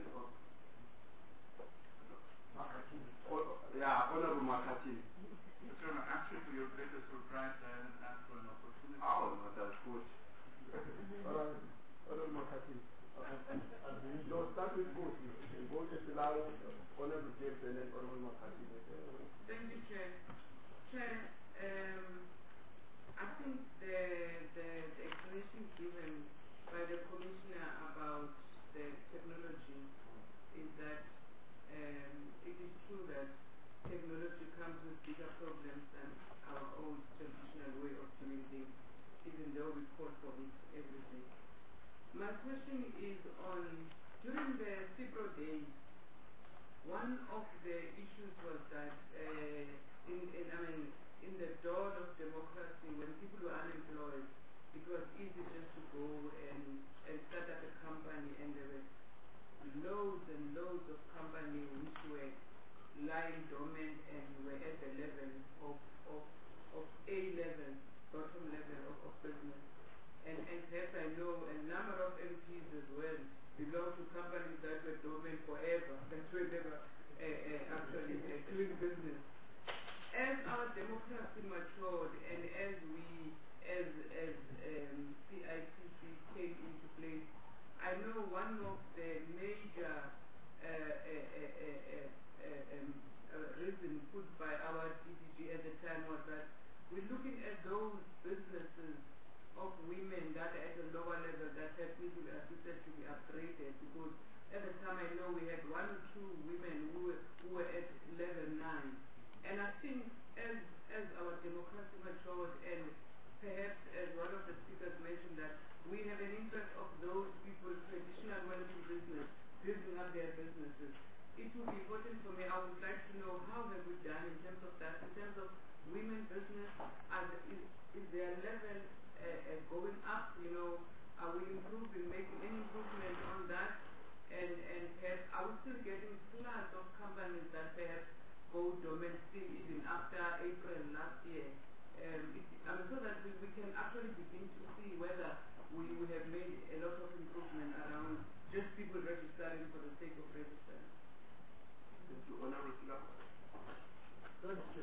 [SPEAKER 1] Honorable Makatini.
[SPEAKER 7] Chairman, actually to your greatest surprise, I haven't asked for an opportunity.
[SPEAKER 1] Oh, no, that's good.
[SPEAKER 12] Honorable Makatini. No, start with both. Both Selau, Honorable James, and then Honorable Makatini.
[SPEAKER 13] Thank you, Chair. Chair, I think the explanation given by the Commissioner about the technology is that it is true that technology comes with bigger problems than our old traditional way of doing things, even though we call for it every day. My question is on during the CIPRO days, one of the issues was that in the dawn of democracy, when people were unemployed, it was easy just to go and start up a company, and there were loads and loads of companies which were lying dormant and were at the level of A level, bottom level of business. And perhaps I know a number of MPs as well belong to companies that were dormant forever, that were never actually doing business. As our democracy matured and as CIPC came into place, I know one of the major reasons put by our DDG at the time was that we're looking at those businesses of women that are at a lower level that have people assisted to be upgraded, because at the time I know we had 1 or 2 women who were at level 9. And I think as our democracy matured, and perhaps as one of the speakers mentioned, that we have an interest of those people, traditional wealthy business, building up their businesses. It would be important for me, I would like to know how have we done in terms of that, in terms of women business, and is their level going up, are we improving, making any improvement on that? And perhaps are we still getting floods of companies that perhaps go dormant still even after April last year? So that we can actually begin to see whether we have made a lot of improvement around just people registering for the sake of registering.
[SPEAKER 12] Thank you. Honorable Sila.
[SPEAKER 14] Thank you.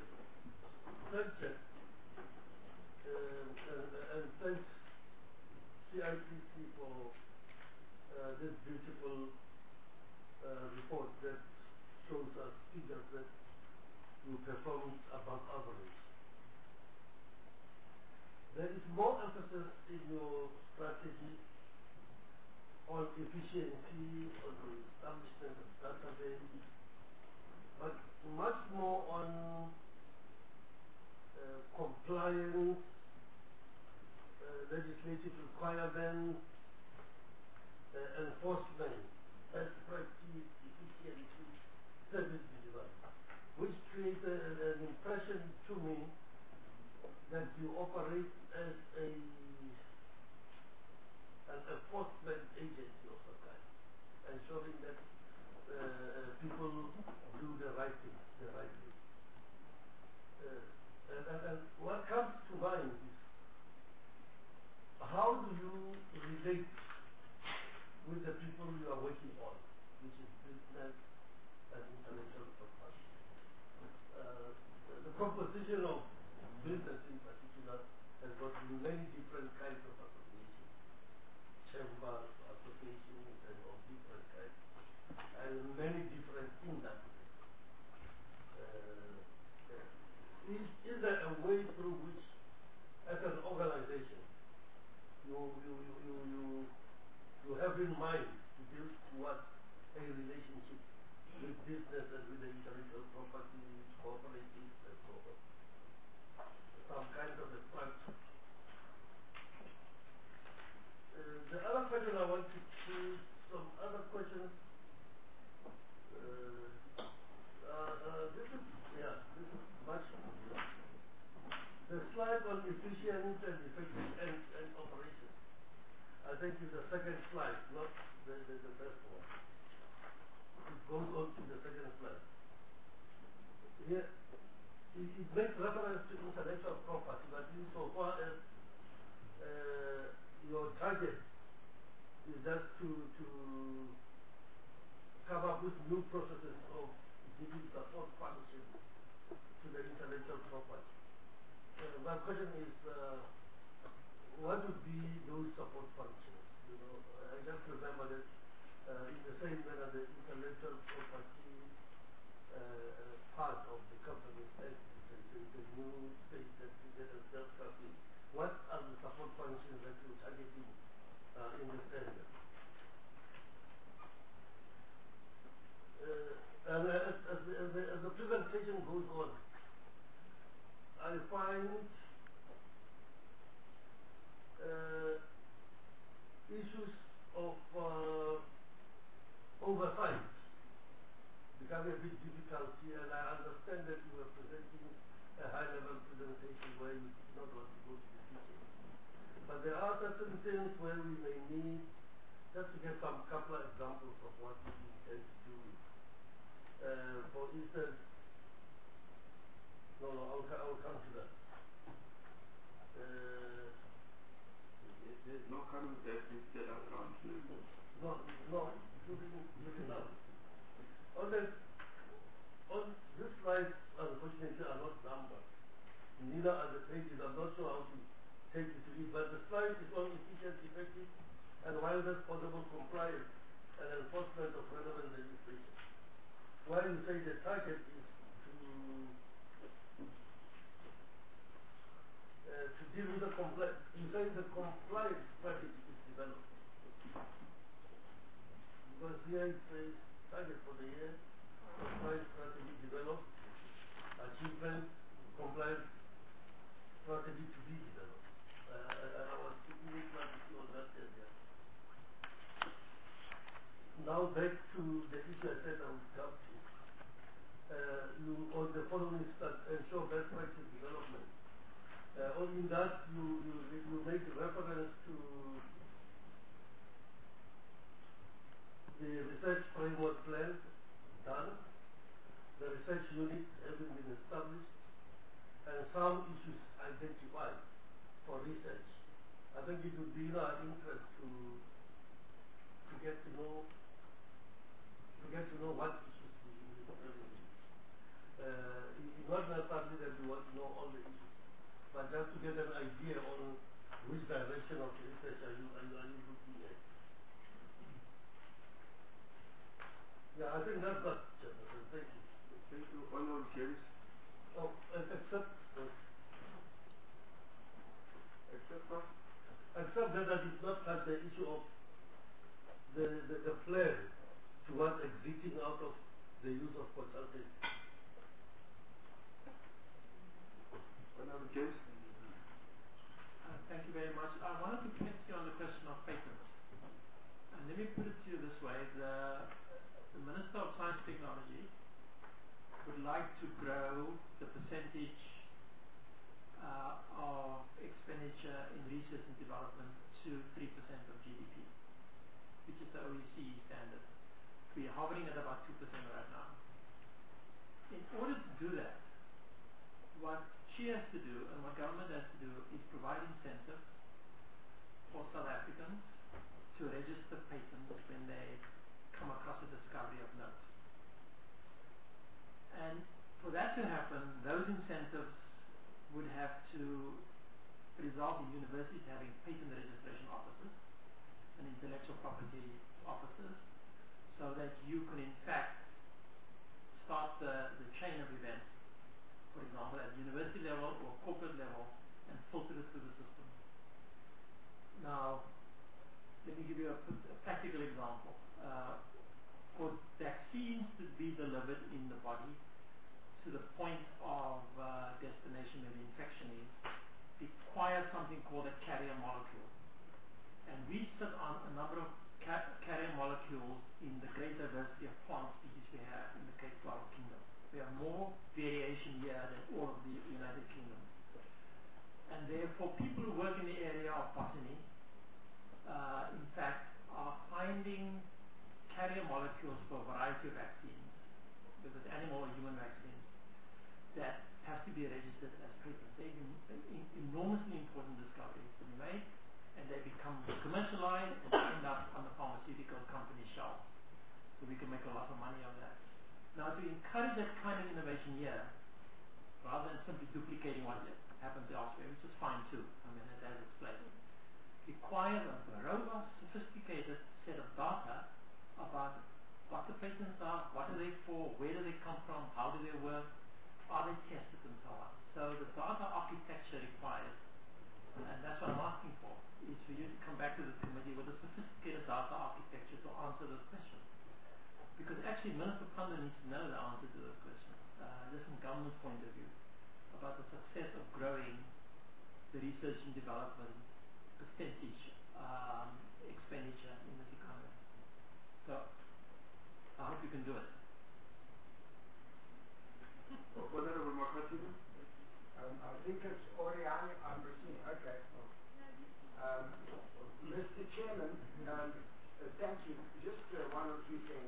[SPEAKER 14] And thanks CIPC for this beautiful report that shows us figures that you performed above average. There is more emphasis in your strategy on efficiency, on the establishment of database, but much more on compliance, legislative requirements, enforcement, best practice, efficiency, service delivery, which creates an impression to me that you operate as an enforcement agency of some kind, ensuring that people do the right thing, the right way. And what comes to mind is, how do you relate with the people you are working on, which is business and intellectual property? The composition of business in particular has got many different kinds of associations, chambers, associations, and of different kinds, and many different industries. Is there a way through which, as an organization, you have in mind to build towards a relationship with business and with the intellectual property, cooperatives, and so on? Some kind of a structure. The other question I want to choose, some other questions. This is much easier. The slide on efficient and effective and operations, I think is the second slide, not the first one. It goes on to the second slide. Here, it makes reference to intellectual property, but insofar as your target is just to come up with new processes of giving support functions to the intellectual property. My question is, what would be those support functions? I just remember that in the same manner the intellectual property part of the company says the new state that has just come in. What are the support functions that you're targeting in this area? And as the presentation goes on, I find issues of becoming a bit difficult here, and I understand that you were presenting a high-level presentation where you did not want to go to the details. But there are certain things where we may need, just to get some couple of examples of what we intend to do. For instance, I'll come to that.
[SPEAKER 1] There's no coming back instead of round.
[SPEAKER 14] No, looking up. On this slide, unfortunately, are not numbered. Neither are the pages. I'm not sure how to take you to it, but the slide is on efficient, effective, and widest possible compliance and enforcement of relevant legislation. While you say the target is to deal with the compliance, you say the compliance strategy is developed. Because here it says target for the year, compliance strategy developed, achievement, compliance strategy to be developed. I was thinking strategy on that area. Now back to the issue I said I would come to. On the following instance, ensure best practice development. In that you make reference to the research framework plan done, the research unit having been established, and some issues identified for research. I think it would be in our interest to get to know what issues we need to present. It's not necessarily that we want to know all the issues, but just to get an idea on which direction of the research are you looking at. Yeah, I think that's that, Chairman. Thank you.
[SPEAKER 1] Thank you, Honorable James.
[SPEAKER 14] Oh, except
[SPEAKER 1] what?
[SPEAKER 14] Except that I did not touch the issue of the plan towards exiting out of the use of consulting.
[SPEAKER 1] Honorable James.
[SPEAKER 6] Thank you very much. I wanted to press you on the question of patents. And let me put it to you this way. The Minister of Science and Technology would like to grow the percentage of expenditure in research and development to 3% of GDP, which is the OECD standard. We are hovering at about 2% right now. In order to do that, what she has to do and what government has to do is provide incentives for South Africans to register patents when they come across a discovery of note. And for that to happen, those incentives would have to result in universities having patent registration offices and intellectual property offices, so that you can in fact start the chain of events, for example at university level or corporate level, and filter it through the system. Now, let me give you a practical example. For vaccines to be delivered in the body to the point of destination where the infection is, requires something called a carrier molecule. And we sit on a number of carrier molecules in the great diversity of plant species we have in the Cape Flower Kingdom. We have more variation here than all of the United Kingdom. And therefore, people who work in the area of botany, in fact, are finding carrier molecules for a variety of vaccines, whether it's animal or human vaccines, that have to be registered as patents. They're enormously important discoveries to be made, and they become commercialized and end up on the pharmaceutical company shelf. So we can make a lot of money on that. Now, to encourage that kind of innovation here, rather than simply duplicating what happens elsewhere, which is fine too, I mean, it has its place, requires a robust, sophisticated set of data about what the patents are, what are they for, where do they come from, how do they work, are they tested, and so on. So the data architecture required, and that's what I'm asking for, is for you to come back to the committee with a sophisticated data architecture to answer those questions. Because actually Minister Pandor needs to know the answer to those questions, just from government's point of view, about the success of growing the research and development percentage expenditure in this economy. So I hope you can do it.
[SPEAKER 1] Honorable Makatini?
[SPEAKER 8] I think it's Oriani Ambrosini. Okay. Mr. Chairman, thank you. Just one or two things.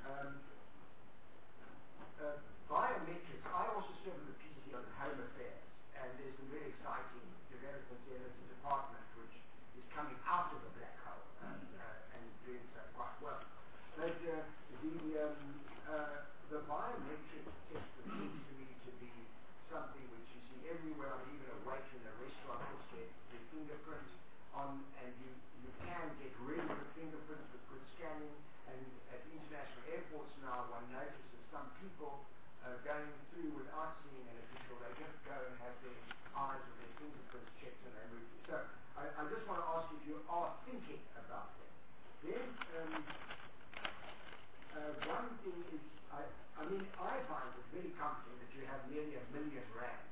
[SPEAKER 8] Biometrics. I also serve in the PC on Home Affairs, and there's some very exciting developments there. There's a department which is coming out of the black hole and doing so quite well. But the biometric system seems to me to be something which you see everywhere. Even a waiter in a restaurant puts their fingerprint on, and you can get really good fingerprints with good scanning. And at international airports now, one notices some people going through without seeing an official. They just go and have their eyes or their fingerprints checked and they move. So I just want to ask you if you are thinking about that. Then one thing is, I mean, I find it very comforting that you have nearly R1 billion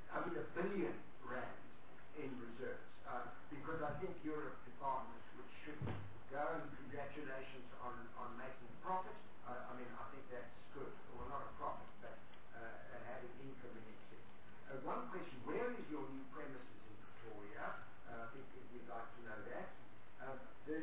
[SPEAKER 8] in reserves, because I think you're a department which should go, and congratulations on making profit. I mean, I think that's good. Well, not a profit, but having income in excess. One question, where is your new premises in Pretoria? I think we'd like to know that. The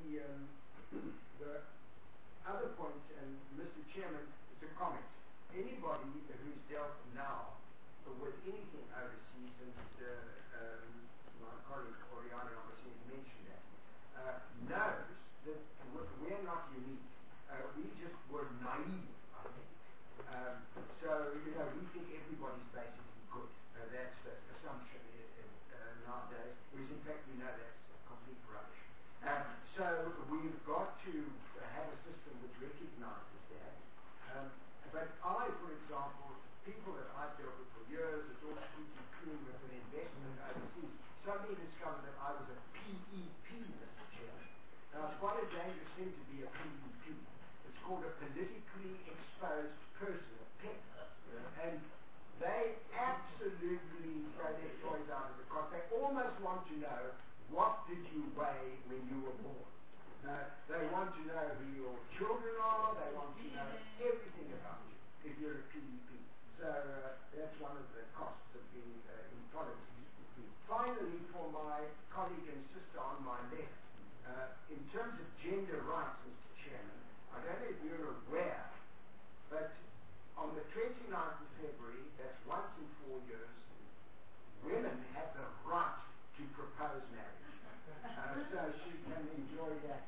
[SPEAKER 8] other point, and Mr. Chairman, it's a comment. Anybody who's dealt now with anything overseas, and my colleague Oriana obviously has mentioned that, knows that we're not unique. We just were naive, I think. So, we think everybody's basically good. That's the assumption nowadays, whereas in fact we know that's complete rubbish. So we've got to have a system which recognizes that. But I, for example, people that I've dealt with for years, it's all squeaky clean with an investment overseas, suddenly discovered that I was a PEP, Mr. Chairman. Now, it's quite a dangerous thing to be a PEP. It's called a politically exposed person, a PEP. And they absolutely throw their toys out of the cot. They almost want to know, what did you weigh when you were born? They want to know who your children are. They want to know everything about you if you're a PEP. So that's one of the costs of being in politics. Finally, for my colleague and sister on my left, in terms of gender rights, Mr. Chairman, I don't know if you're aware, but on the 29th of February, that's once in 4 years, women have the right to propose marriage. So she can enjoy that.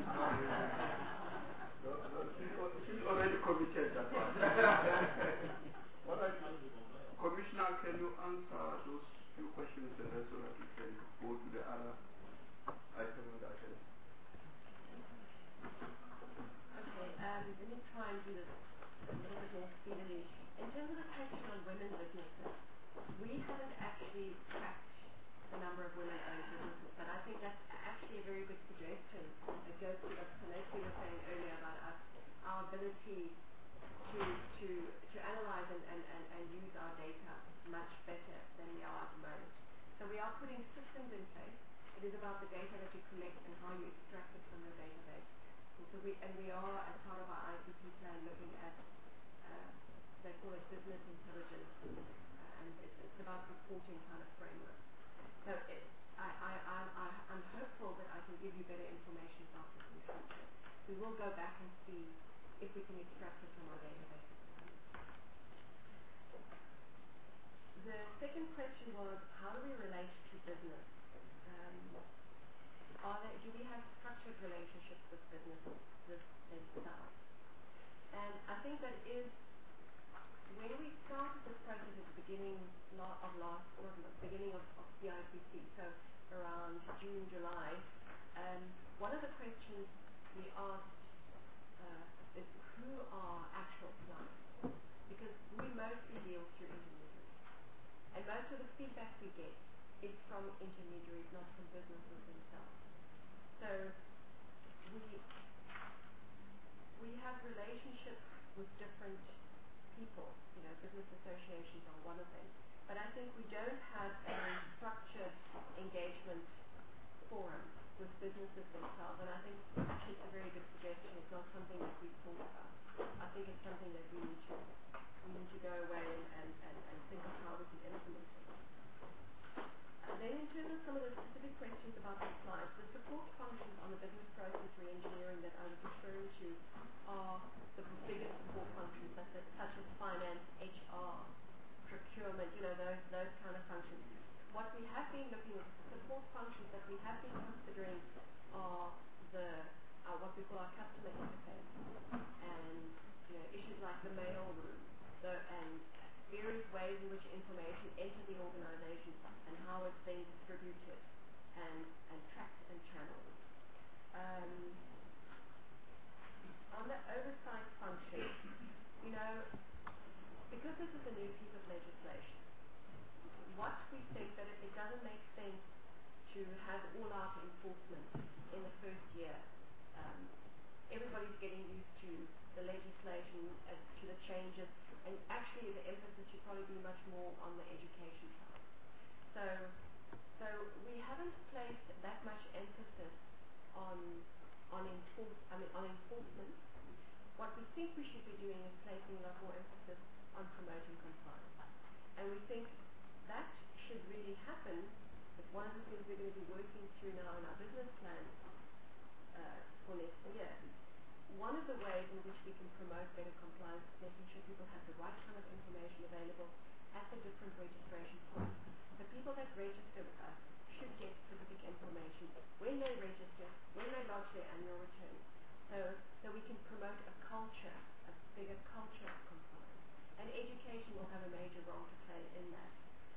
[SPEAKER 1] She's already committed that one. Commissioner, can you answer those few questions and then so that we can go to the other item on the agenda?
[SPEAKER 4] Okay, let me try and do this a little bit more speedily. In terms of the question on women businesses, we haven't actually tracked the number of women-owned businesses, but I think that's actually a very good suggestion. It goes to what Celeste was saying earlier about our ability to analyze and use our data much better than we are at the moment. So we are putting systems in place. It is about the data that you collect and how you extract it from your database. And we are, as part of our ICT plan, looking at they call it business intelligence, and it's about reporting kind of framework. So I'm hopeful that I can give you better information about this in the future. We will go back and see if we can extract it from our database. The second question was, how do we relate to business? Do we have structured relationships with businesses themselves? And I think that is, when we started this process at the beginning of CIPC, so around June, July, one of the questions we asked is who are actual clients? Because we mostly deal through intermediaries. And most of the feedback we get is from intermediaries, not from businesses themselves. So we have relationships with different people. Business associations are one of them. But I think we don't have a structured engagement forum with businesses themselves. And I think actually it's a very good suggestion. It's not something that we've thought about. I think it's something that we need to go away and questions about the slides. The support functions on the business process re-engineering that I was referring to are the biggest support functions such as finance, HR, procurement, those kind of functions. What we have been looking at, support functions that we have been considering are what we call our customer interface, and issues like the mail room, and various ways in which information enters the organization and how it's then distributed and tracked and channeled. On the oversight function, because this is a new piece of legislation, what we think that it doesn't make sense to have all-out enforcement in the first year. Everybody's getting used to the legislation, to the changes, and actually the emphasis should probably be much more on the education side. So we haven't placed that much emphasis on enforcement. What we think we should be doing is placing a lot more emphasis on promoting compliance. And we think that should really happen. It's one of the things we're going to be working through now in our business plan for next year. One of the ways in which we can promote better compliance is making sure people have the right kind of information available at the different registration points. The people that register with us should get specific information when they register, when they lodge their annual returns, so we can promote a bigger culture of compliance. And education will have a major role to play in that.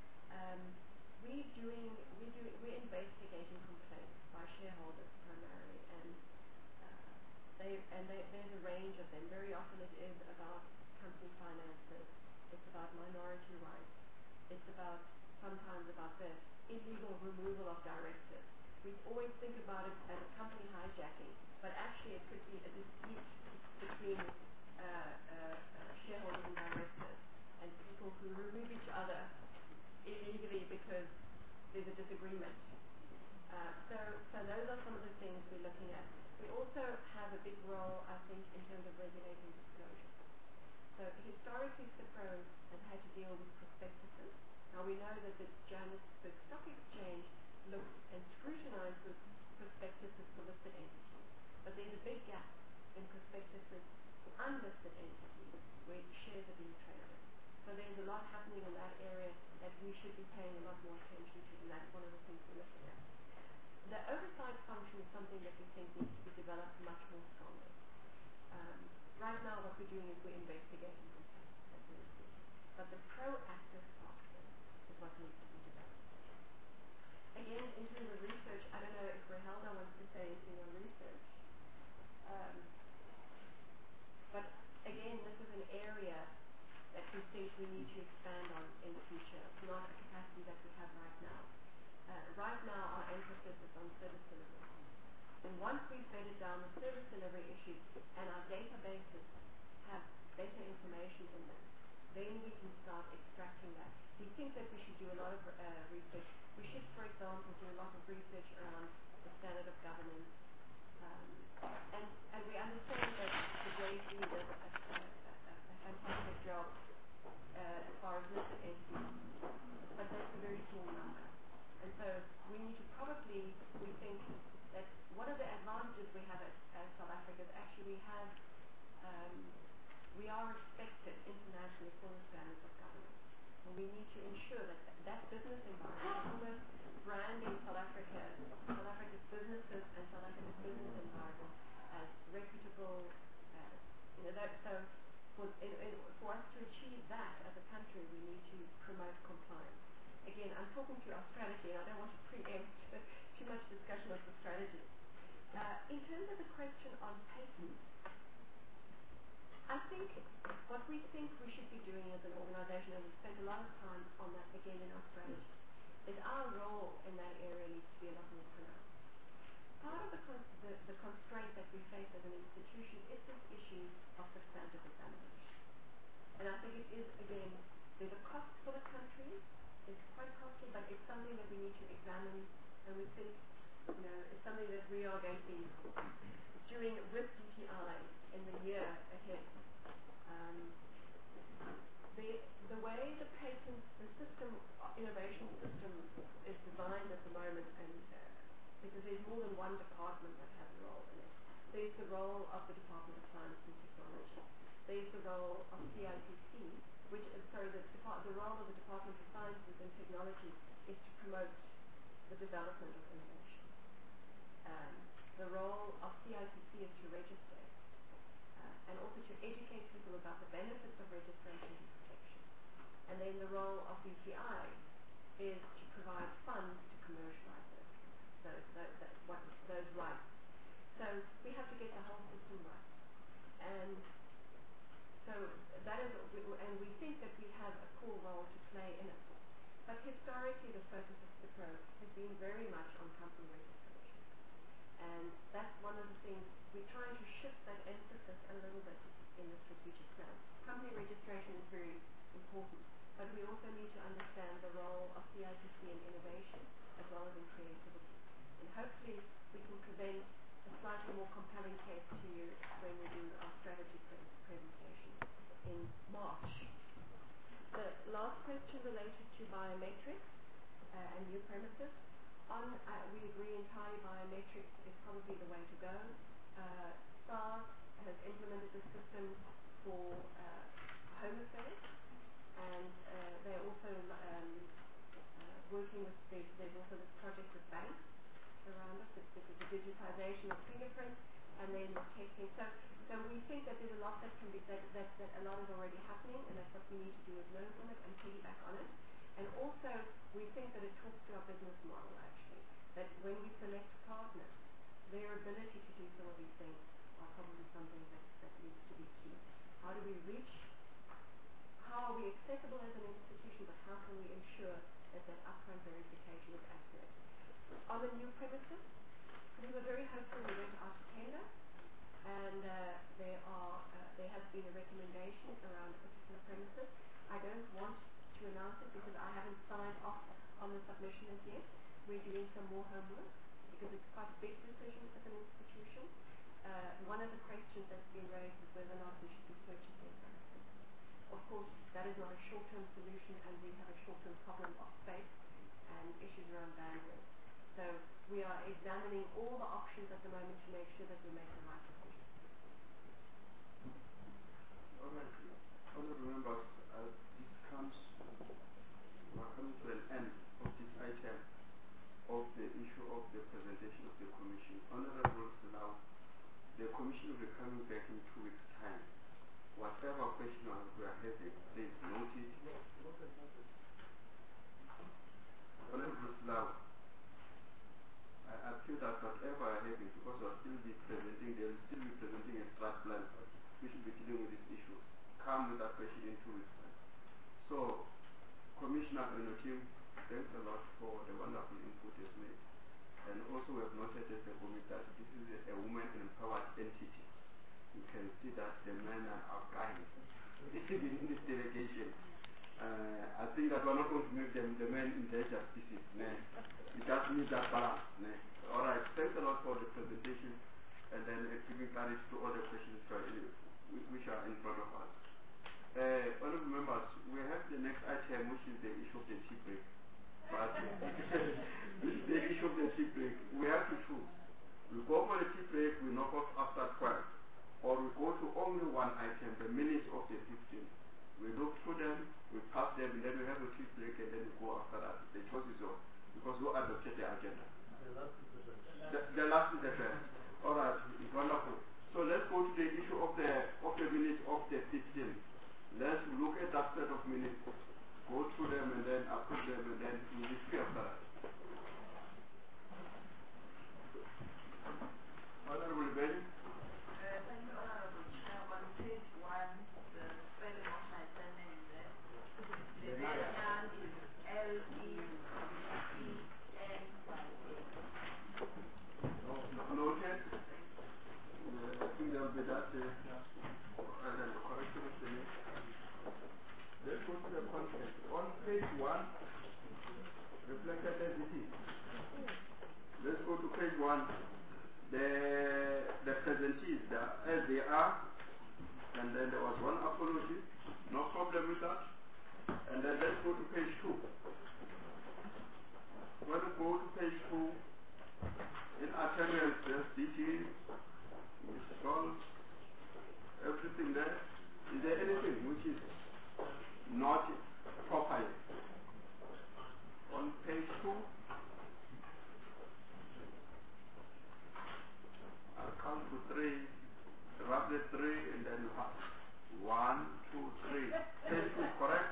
[SPEAKER 4] We're investigating complaints by shareholders primarily, and there's a range of them. Very often it is about company finances, it's about minority rights, it's sometimes about the illegal removal of directors. We always think about it as a company hijacking, but actually it could be a dispute between shareholders and directors, and people who remove each other illegally because there's a disagreement. So those are some of the things we're looking at. We also have a big role, I think, in terms of regulating disclosure. So historically, CIPRO has had to deal with prospectuses. Now we know that the Johannesburg Stock Exchange looks and scrutinizes prospectuses for listed entities. But there's a big gap in prospectuses for unlisted entities where shares are being traded. So there's a lot happening in that area that we should be paying a lot more attention to, and that's one of the things we're looking at. The oversight function is something that we think needs to be developed much more strongly. Right now what we're doing is we're investigating complaints, but the proactive part of it is what needs to be developed. Again, in terms of research, I don't know if Rehelda wants to say anything on research. But again, this is an area that we think we need to expand on in the future. It's not a capacity that we have right now. Right now, our emphasis is on service delivery. And once we've bedded down the service delivery issues and our databases have better information in them, then we can start extracting that. We think that we should do a lot of research. We should, for example, do a lot of research around the standard of governance. And we understand that the JSE does a fantastic job as far as listed entities, but that's a very small number. And so we need to probably, we think that one of the advantages we have as South Africa is actually we are respected internationally for the standards of governance. And we need to ensure that that business environment, almost branding South Africa's businesses and South Africa's business environment as reputable, so for us to achieve that as a country, we need to promote compliance. Again, I'm talking to our strategy, and I don't want to preempt too much discussion of the strategy. In terms of the question on patents, I think what we think we should be doing as an organization, and we spent a lot of time on that again in our strategy, is our role in that area needs to be a lot more pronounced. Part of the constraint that we face as an institution is this issue of substantive examination. And I think it is, again, there's a cost for the country. It's quite costly, but it's something that we need to examine, and we think, it's something that we are going to be doing with DTI in the year ahead. The way the patent, the system, innovation system is designed at the moment, and because there's more than one department that has a role in it. There's the role of the Department of Science and Technology. There's the role of CIPC, which is, the role of the Department of Sciences and Technology is to promote the development of innovation. The role of CIPC is to register and also to educate people about the benefits of registration and protection. And then the role of BCI is to provide funds to commercialize those rights. So we have to get the whole system right. And so that is, and we think that we have a core role to play in it. But historically, the focus of CIPRO has been very much on company registration. And that's one of the things, we're trying to shift that emphasis a little bit in the strategic plan. Company registration is very important, but we also need to understand the role of CIPC in innovation as well as in creativity. And hopefully we can present a slightly more compelling case to you when we do our strategy presentation in March. The last question related to biometrics and new premises. We agree entirely biometrics is probably the way to go. SARS has implemented the system for home affairs, and they're also working with, there's also this project with banks around us. It's the digitization of fingerprints and then the testing. So we think that there's a lot that can be, that a lot is already happening, and that's what we need to do is learn from it and piggyback on it. And also, we think that it talks to our business model, actually, that when we select partners, their ability to do some of these things are probably something that needs to be key. How do we reach? How are we accessible as an institution, but how can we ensure that upfront verification is accurate? On the new premises, we were very hopeful. We went out to tender, and there has been a recommendation around a particular premises. I don't want to announce it because I haven't signed off on the submission as yet. We're doing some more homework because it's quite a big decision as an institution. One of the questions that's been raised is whether or not we should be purchasing premises. Of course, that is not a short-term solution, and we have a short-term problem of space and issues around bandwidth. So we are examining all the options at the moment to make sure that we make the right decision.
[SPEAKER 1] All right. Honourable members, we're coming to an end of this item of the issue of the presentation of the Commission. Honourable Salau, the Commission will be coming back in 2 weeks' time. Whatever question we are having, please note it. Honourable Salau, I feel that whatever I have, because they'll still be presenting a strat plan, we should be dealing with these issues. Come with that question in 2 weeks' time. So, Commissioner Enokim, thanks a lot for the wonderful input you've made. And also we have noted as a committee that this is a woman-empowered entity. You can see that the men are outgunned in this delegation. I think that we're not going to make the men endangered species. It just needs that balance. All right, thanks a lot for the presentation, and then giving clarity to all the questions which are in front of us. Honourable members, we have the next item, which is the issue of the tea break. But this is the issue of the tea break. We have to choose. We go for the tea break, we knock off after 12, or we go to only one item, the minutes of the 15th. We look through them, we pass them, and then we have a tea break, and then we go after that. The choice is yours, because we adopted the agenda. The last is the first. All right, wonderful. So let's go to the issue of the minutes of the 15th. Let's look at that set of minutes, go through them, and then approve them, and then we'll discuss after that. Honourable Benny.
[SPEAKER 9] Thank you, Honourable Chair. On page 1, the spelling of my surname there. Lebedian is L-E-B-E-N-Y-A.
[SPEAKER 1] Noted. I think there will be that, and then the correction of the name. Let's go to the content. On page 1, reflected as it is. Let's go to page 1. The presentees, as they are, and then there was one apology. No problem with that. And then let's go to page 2. When we go to page 2, 1, 2, 3. Page 2, correct?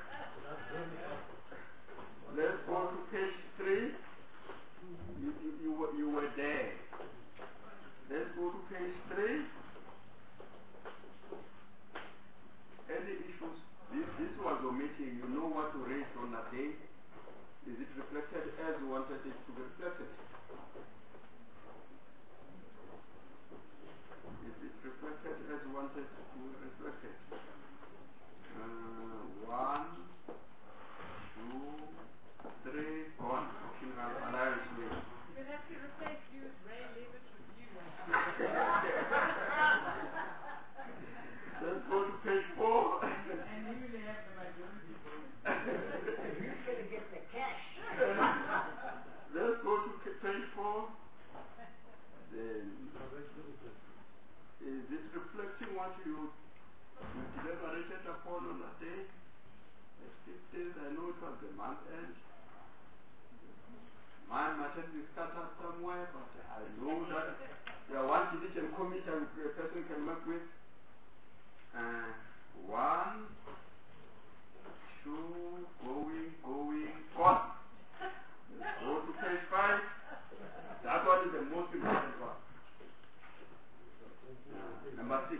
[SPEAKER 1] Let's go to page 3. You were there. Let's go to page 3. Any issues? This was your meeting. You know what to raise on that day. Is it reflected as you wanted it to be reflected? Is it reflected as you wanted it to be reflected? 1, 2, 3, go on. Alliance with.
[SPEAKER 4] We'll have to replace you with Ray Levitt with you.
[SPEAKER 1] Let's go to page 4.
[SPEAKER 13] And you will have the majority vote.
[SPEAKER 8] Who's going to get the cash?
[SPEAKER 1] Let's go to page 4. Then, is it reflecting what you deliberated upon on that day? The 15th, I know it was the month end. Mine might have been scattered somewhere, but I know that there are one division committee a person can work with. 1, 2, going, on. Go to page 5. That one is the most important one. Number 6.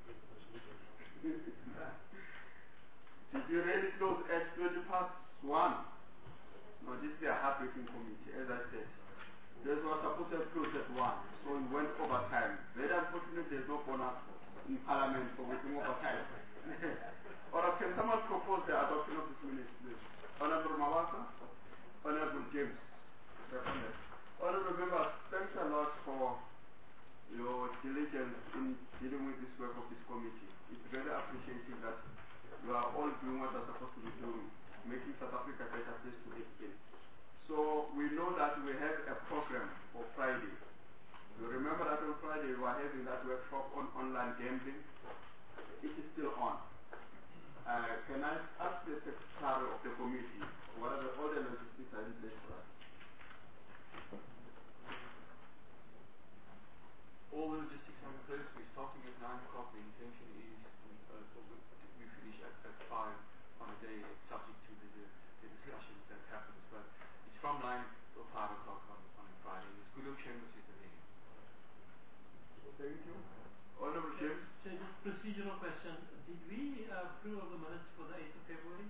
[SPEAKER 1] Did you really close at 20 past 1? No, this is a heartbreaking committee, as I said. This was supposed to have closed at 1, so we went over time. Very unfortunately, there's no bonus in Parliament for working over time. Or can someone propose the adoption of this minutes, please? Honorable Mawasa, Honorable James, Honorable members, thanks a lot for your diligence in dealing with this work of this committee. It's very appreciating that you are all doing what you're supposed to be doing, making South Africa a better place to live in. So we know that we have a program for Friday. You remember that on Friday we were having that workshop on online gambling. It is still on. Can I ask the secretary of the committee what are all the logistics are in place for us?
[SPEAKER 10] All the logistics are in place. We're starting at 9 o'clock. The intention is we finish at 5 on the day, subject to the discussions that happens. But it's from 9 till 5 o'clock on Friday. It's Goodham Chambers is the venue.
[SPEAKER 1] Thank you. Honorable James.
[SPEAKER 6] So just procedural question. Did we approve of the minutes for the 8th of February?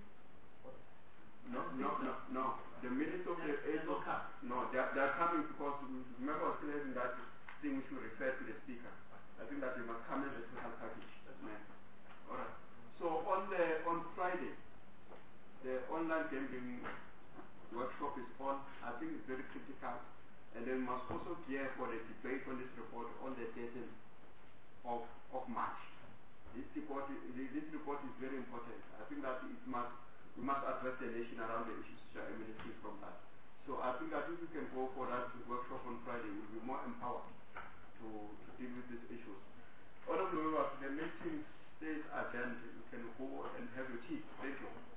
[SPEAKER 1] No. The minutes of the 8th of no, they're coming because remember I was still having that thing which we refer to the speaker. I think that they must come in the total package. Alright. So on Friday, the online gambling workshop is on. I think it's very critical. And then we must also gear for the debate on this report on the 13th of March. This report is very important. I think that we must address the nation around the issues which are emanating from that. So I think that if we can go for that workshop on Friday, we'll be more empowered to deal with these issues. Honorable members, the meeting stays adjourned. You can go and have your tea. Thank you.